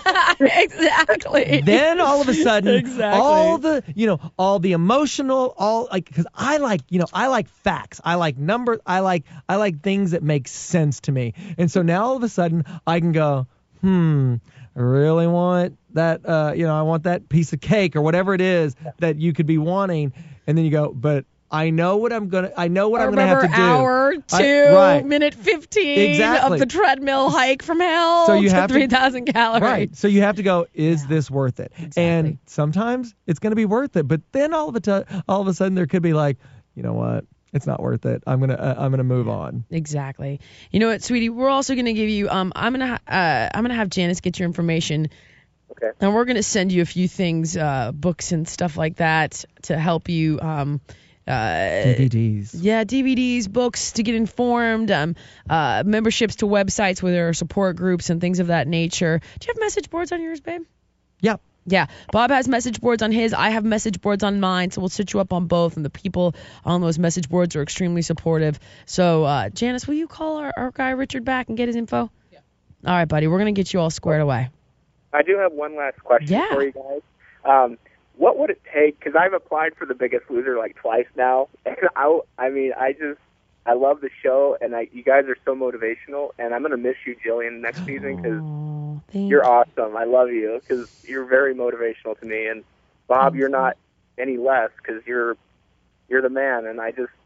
Exactly. Then all of a sudden, Exactly. all the, you know, all the emotional, all like, because I like, you know, I like facts. I like numbers. I like, I like things that make sense to me. And so now all of a sudden I can go, hmm, I really want that, uh, you know, I want that piece of cake or whatever it is that you could be wanting. And then you go, but I know what I'm gonna. I know what I I'm gonna have to do. hour, two, I- right. minute fifteen Exactly. of the treadmill hike from hell So you to have to- three thousand calories. Right. So you have to go, is Yeah. this worth it? Exactly. And sometimes it's going to be worth it, but then all of a t- all of a sudden there could be like, you know what? It's not worth it. I'm going to uh, I'm going to move on. Exactly. You know what, sweetie? We're also going to give you. Um, I'm gonna. Ha- uh, I'm gonna have Janice get your information. Okay. And we're gonna send you a few things, uh, books and stuff like that to help you. Um, uh, D V Ds. Yeah, D V Ds, books to get informed, um, uh, memberships to websites where there are support groups and things of that nature. Do you have message boards on yours, babe? Yeah. Yeah, Bob has message boards on his. I have message boards on mine, so we'll sit you up on both. And the people on those message boards are extremely supportive. So, uh, Janice, will you call our, our guy Richard back and get his info? Yeah. All right, buddy. We're going to get you all squared away. I do have one last question Yeah. for you guys. Um, what would it take? Because I've applied for The Biggest Loser like twice now, and I, I mean, I just, I love the show, and I, you guys are so motivational, and I'm gonna miss you, Jillian, next season because Oh, thank you're awesome. I love you because you're very motivational to me, and Bob, you're not any less because you're, you're the man, and I just,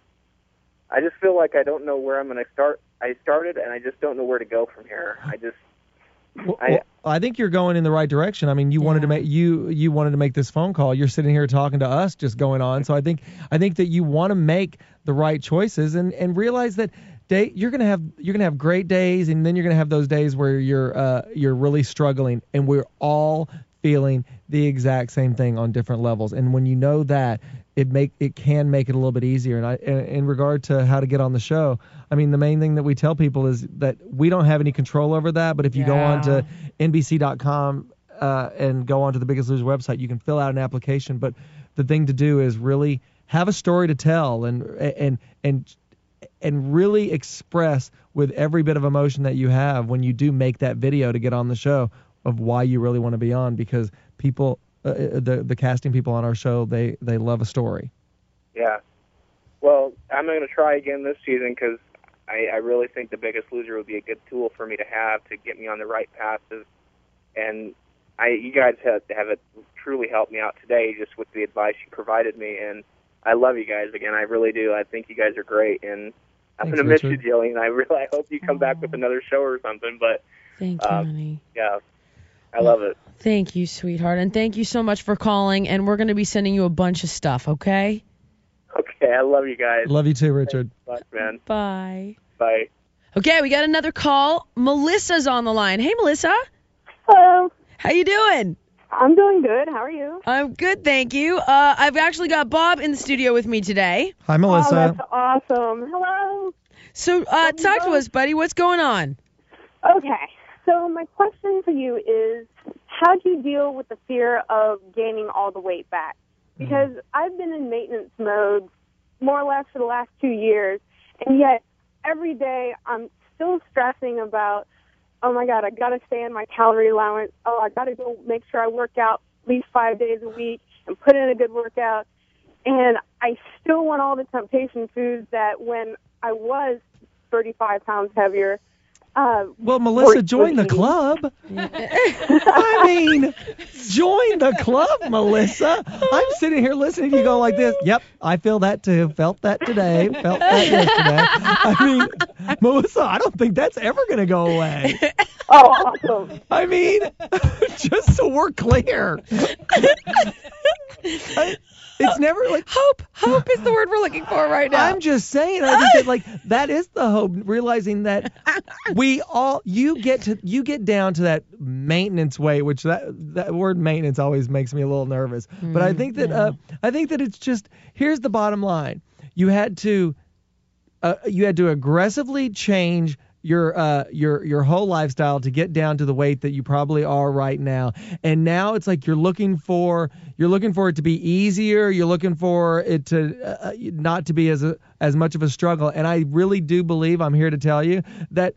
I just feel like I don't know where I'm gonna start. I started, and I just don't know where to go from here. I just. Well, I- well, I think you're going in the right direction. I mean, you wanted to Yeah. make you you wanted to make this phone call. You're sitting here talking to us, just going on. So I think I think that you want to make the right choices and, and realize that day you're gonna have you're gonna have great days, and then you're gonna have those days where you're uh, you're really struggling, and we're all feeling the exact same thing on different levels. And when you know that, it make it can make it a little bit easier. And I, in, in regard to how to get on the show, I mean, the main thing that we tell people is that we don't have any control over that. But if you go on Yeah. to N B C dot com uh, and go on to the Biggest Loser website, you can fill out an application. But the thing to do is really have a story to tell and and and and really express with every bit of emotion that you have when you do make that video to get on the show of why you really want to be on, because people, uh, the the casting people on our show, they they love a story. Yeah. Well, I'm going to try again this season because I, I really think The Biggest Loser would be a good tool for me to have to get me on the right path. And I, you guys have, have it truly helped me out today just with the advice you provided me. And I love you guys again. I really do. I think you guys are great. And I'm Thanks, going to miss you, Richard. Jillian. I really I hope you come back with another show or something. But Thank you, Uh, honey. yeah, I love it. Thank you, sweetheart. And thank you so much for calling. And we're going to be sending you a bunch of stuff, okay? Okay, I love you guys. Love you too, Richard. Thanks so much, man. Bye. Bye. Okay, we got another call. Melissa's on the line. Hey, Melissa. Hello. How you doing? I'm doing good. How are you? I'm good, thank you. Uh, I've actually got Bob in the studio with me today. Hi, Oh, Melissa. that's awesome. Hello. So uh, talk to us, buddy. What's going on? Okay. So my question for you is, how do you deal with the fear of gaining all the weight back? Because I've been in maintenance mode more or less for the last two years, and yet every day I'm still stressing about, oh my God, I got to stay in my calorie allowance. Oh, I got to go make sure I work out at least five days a week and put in a good workout. And I still want all the temptation foods that when I was thirty-five pounds heavier. Uh, Well, Melissa, were- join were the eating. club. I mean, join the club, Melissa. I'm sitting here listening to you go like this. Yep, I feel that too. Felt that today. Felt that yesterday. I mean, Melissa, I don't think that's ever going to go away. Oh, awesome. I mean, just so we're clear. I- it's never like Hope. Hope is the word we're looking for right now. I'm just saying, I think that like that is the hope, realizing that we all you get to you get down to that maintenance weight, which that that word maintenance always makes me a little nervous. But I think that uh, I think that it's just here's the bottom line: you had to uh, you had to aggressively change your uh your your whole lifestyle to get down to the weight that you probably are right now. And now it's like you're looking for you're looking for it to be easier, you're looking for it to uh, not to be as a, as much of a struggle. And I really do believe, I'm here to tell you, that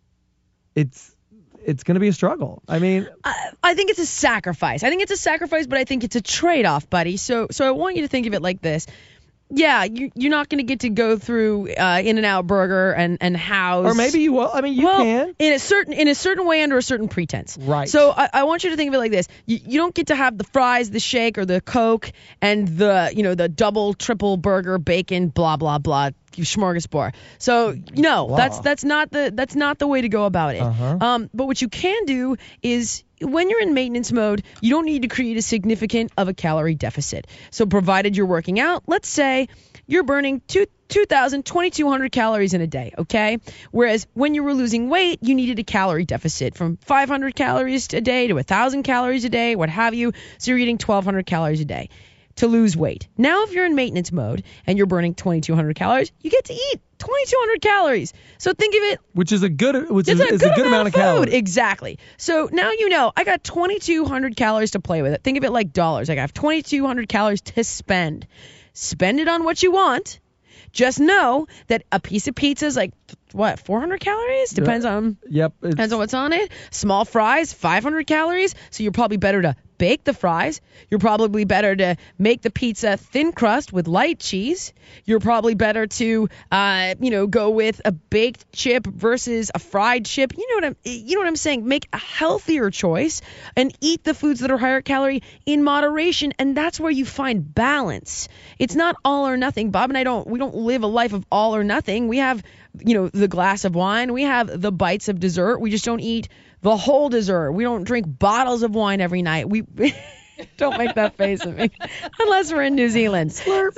it's it's going to be a struggle. I mean, I, I think it's a sacrifice. I think it's a sacrifice, but I think it's a trade-off, buddy. So, so I want you to think of it like this. Yeah, you, you're not going to get to go through uh, In-N-Out Burger and and house. or maybe you will. I mean, you well, can. in a certain in a certain way under a certain pretense. Right. So I, I want you to think of it like this: you, you don't get to have the fries, the shake, or the Coke, and the you know the double, triple burger, bacon, blah blah blah, smorgasbord. So no, that's that's not the that's not the way to go about it. Uh-huh. Um, but what you can do is, when you're in maintenance mode, you don't need to create a significant of a calorie deficit. So provided you're working out, let's say you're burning two, 2,000, twenty-two hundred calories in a day, okay? Whereas when you were losing weight, you needed a calorie deficit from five hundred calories a day to one thousand calories a day, what have you. So you're eating twelve hundred calories a day to lose weight. Now if you're in maintenance mode and you're burning twenty-two hundred calories, you get to eat twenty-two hundred calories. So think of it, Which is a good which it's is, a is good, a good amount of food. calories. Exactly. So now you know I got twenty-two hundred calories to play with. Think of it like dollars. Like I have twenty-two hundred calories to spend. Spend it on what you want. Just know that a piece of pizza is like, what, four hundred calories? Depends on Yep. it's- depends on what's on it. Small fries, five hundred calories. So you're probably better to bake the fries. You're probably better to make the pizza thin crust with light cheese. You're probably better to, uh, you know, go with a baked chip versus a fried chip. You know what I'm, you know what I'm saying? Make a healthier choice and eat the foods that are higher calorie in moderation. And that's where you find balance. It's not all or nothing. Bob and I don't, we don't live a life of all or nothing. We have, you know, the glass of wine. We have the bites of dessert. We just don't eat the whole dessert. We don't drink bottles of wine every night. We don't make that face at me, unless we're in New Zealand. Slurp,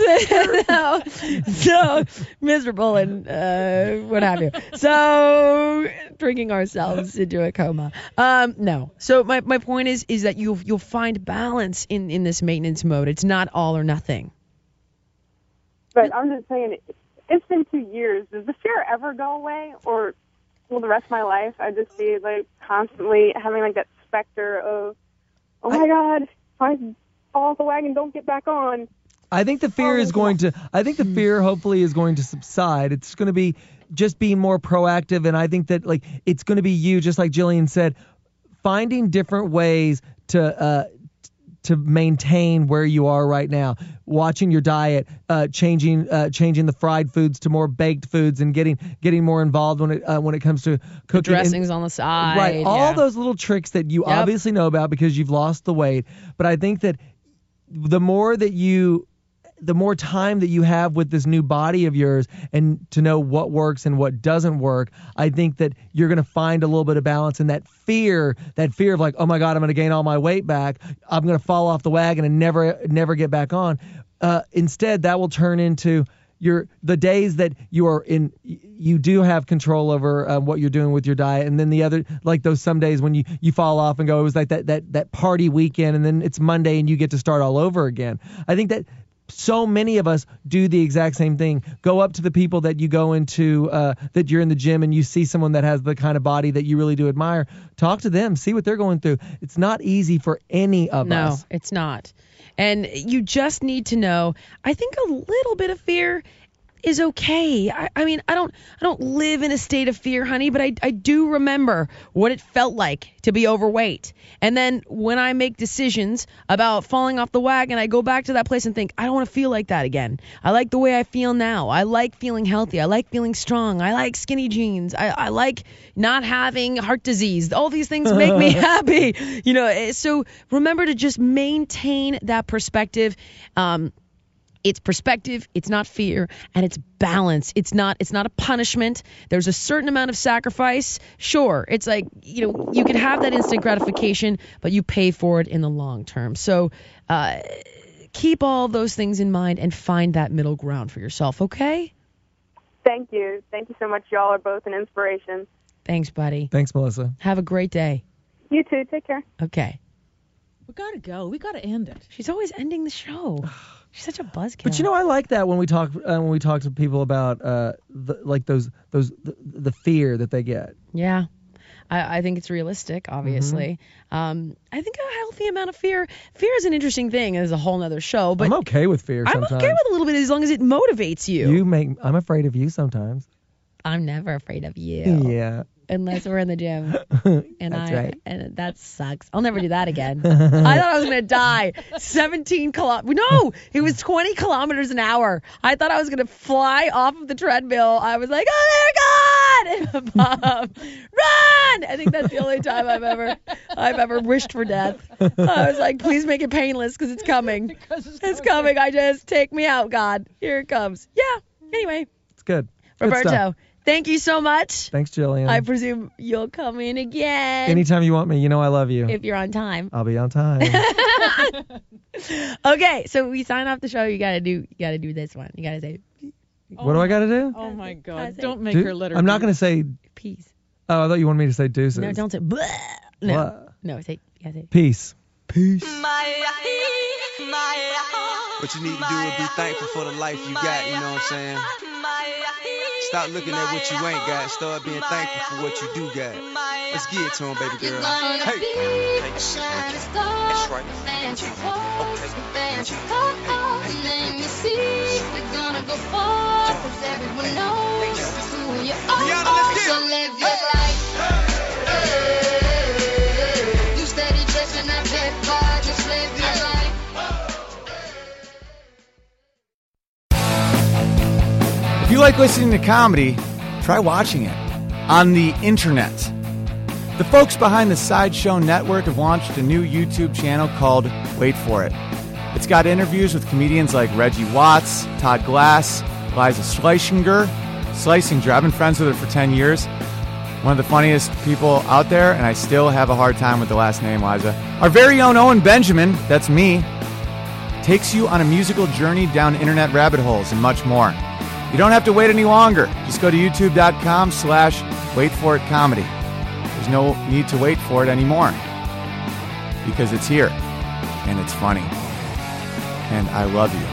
slurp. so, so miserable and uh, what have you. So drinking ourselves into a coma. Um, no. So my, my point is is that you'll you'll find balance in in this maintenance mode. It's not all or nothing. But I'm just saying, it's been two years. Does the fear ever go away, or will the rest of my life I just be like constantly having like that specter of, oh my God, if I fall off the wagon, don't get back on. I think the fear is going to, I think the fear hopefully is going to subside. It's going to be just being more proactive. And I think that like, it's going to be you, just like Jillian said, finding different ways to, uh, to maintain where you are right now, watching your diet, uh, changing, uh, changing the fried foods to more baked foods, and getting, getting more involved when it, uh, when it comes to cooking. Dressings and, on the side. right. All yeah. those little tricks that you Yep. obviously know about because you've lost the weight. But I think that the more that you, the more time that you have with this new body of yours and to know what works and what doesn't work, I think that you're going to find a little bit of balance. And that fear, that fear of like, oh my God, I'm going to gain all my weight back, I'm going to fall off the wagon and never, never get back on. Uh, instead, that will turn into, you're the days that you are in, you do have control over uh, what you're doing with your diet, and then the other, like those some days when you, you fall off and go, it was like that that that party weekend, and then it's Monday and you get to start all over again. I think that so many of us do the exact same thing. Go up to the people that you go into, uh, that you're in the gym and you see someone that has the kind of body that you really do admire. Talk to them, see what they're going through. It's not easy for any of No, us. it's not. And you just need to know, I think a little bit of fear is okay. I, I mean, I don't I don't live in a state of fear, honey, but I, I do remember what it felt like to be overweight. And then when I make decisions about falling off the wagon, I go back to that place and think, I don't want to feel like that again. I like the way I feel now. I like feeling healthy. I like feeling strong. I like skinny jeans. I, I like not having heart disease. All these things make me happy. You know, so remember to just maintain that perspective. Um, It's perspective, it's not fear, and it's balance. It's not it's not a punishment. There's a certain amount of sacrifice. Sure, it's like, you know, you can have that instant gratification, but you pay for it in the long term. So uh, keep all those things in mind and find that middle ground for yourself, okay? Thank you. Thank you so much. Y'all are both an inspiration. Thanks, buddy. Thanks, Melissa. Have a great day. You too. Take care. Okay. We gotta go. We gotta end it. She's always ending the show. She's such a buzzkill. But you know, I like that when we talk uh, when we talk to people about uh, the, like those those the, the fear that they get. Yeah. I, I think it's realistic, obviously. Mm-hmm. Um, I think a healthy amount of fear. Fear is an interesting thing. It's a whole nother show. But I'm okay with fear sometimes. I'm okay with a little bit as long as it motivates you. You make. I'm afraid of you sometimes. I'm never afraid of you. Yeah. Unless we're in the gym. And That's I right. and that sucks. I'll never do that again. I thought I was gonna die. seventeen kilometers. No, it was twenty kilometers an hour. I thought I was gonna fly off of the treadmill. I was like, oh there, God! Mom, run! I think that's the only time I've ever I've ever wished for death. I was like, please make it painless because it's coming. Because it's It's coming. I just take me out, God. Here it comes. Yeah. Anyway, It's good. Good Roberto, stuff. thank you so much. Thanks, Jillian. I presume you'll come in again Anytime you want me, you know I love you. if you're on time. I'll be on time. Okay, so we sign off the show. You gotta do. You gotta do this one. You gotta say What do I got to do? Oh my I God! say- Don't make Do- her let her. I'm not be- going to say. peace. Oh, I thought you wanted me to say deuces. No, don't say. Bleh. No, What? no. Say. You gotta say. Peace. Peace. What you need to do is be thankful for the life you got, you know what I'm saying? Stop looking at what you ain't got, start being thankful for what you do got. Let's get it to him, baby girl. Hey. That's right. Rihanna, let's get it. Live your life. You steady chasing that paper, just live your life. If you like listening to comedy, try watching it on the internet. The folks behind the Sideshow Network have launched a new YouTube channel called Wait For It. It's got interviews with comedians like Reggie Watts, Todd Glass, Liza Schlesinger. Schlesinger, I've been friends with her for ten years. One of the funniest people out there, and I still have a hard time with the last name, Liza. Our very own Owen Benjamin, that's me, takes you on a musical journey down internet rabbit holes and much more. You don't have to wait any longer. Just go to youtube.com slash wait for it comedy. There's no need to wait for it anymore because it's here and it's funny. And I love you.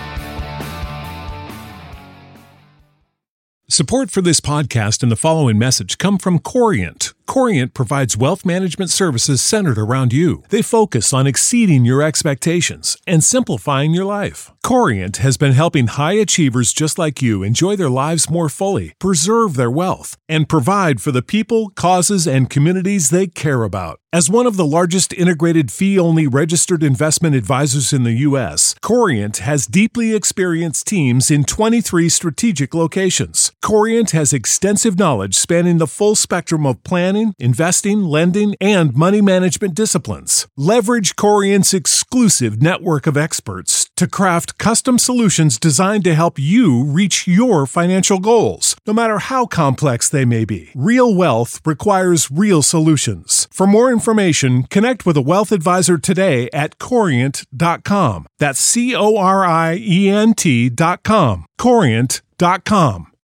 Support for this podcast and the following message come from Corient. Corient provides wealth management services centered around you. They focus on exceeding your expectations and simplifying your life. Corient has been helping high achievers just like you enjoy their lives more fully, preserve their wealth, and provide for the people, causes, and communities they care about. As one of the largest integrated fee-only registered investment advisors in the U S, Corient has deeply experienced teams in twenty-three strategic locations. Corient has extensive knowledge spanning the full spectrum of planning, investing, lending, and money management disciplines. Leverage Corient's exclusive network of experts to craft custom solutions designed to help you reach your financial goals, no matter how complex they may be. Real wealth requires real solutions. For more information, connect with a wealth advisor today at corient dot com. That's C O R I E N T dot com. corient dot com.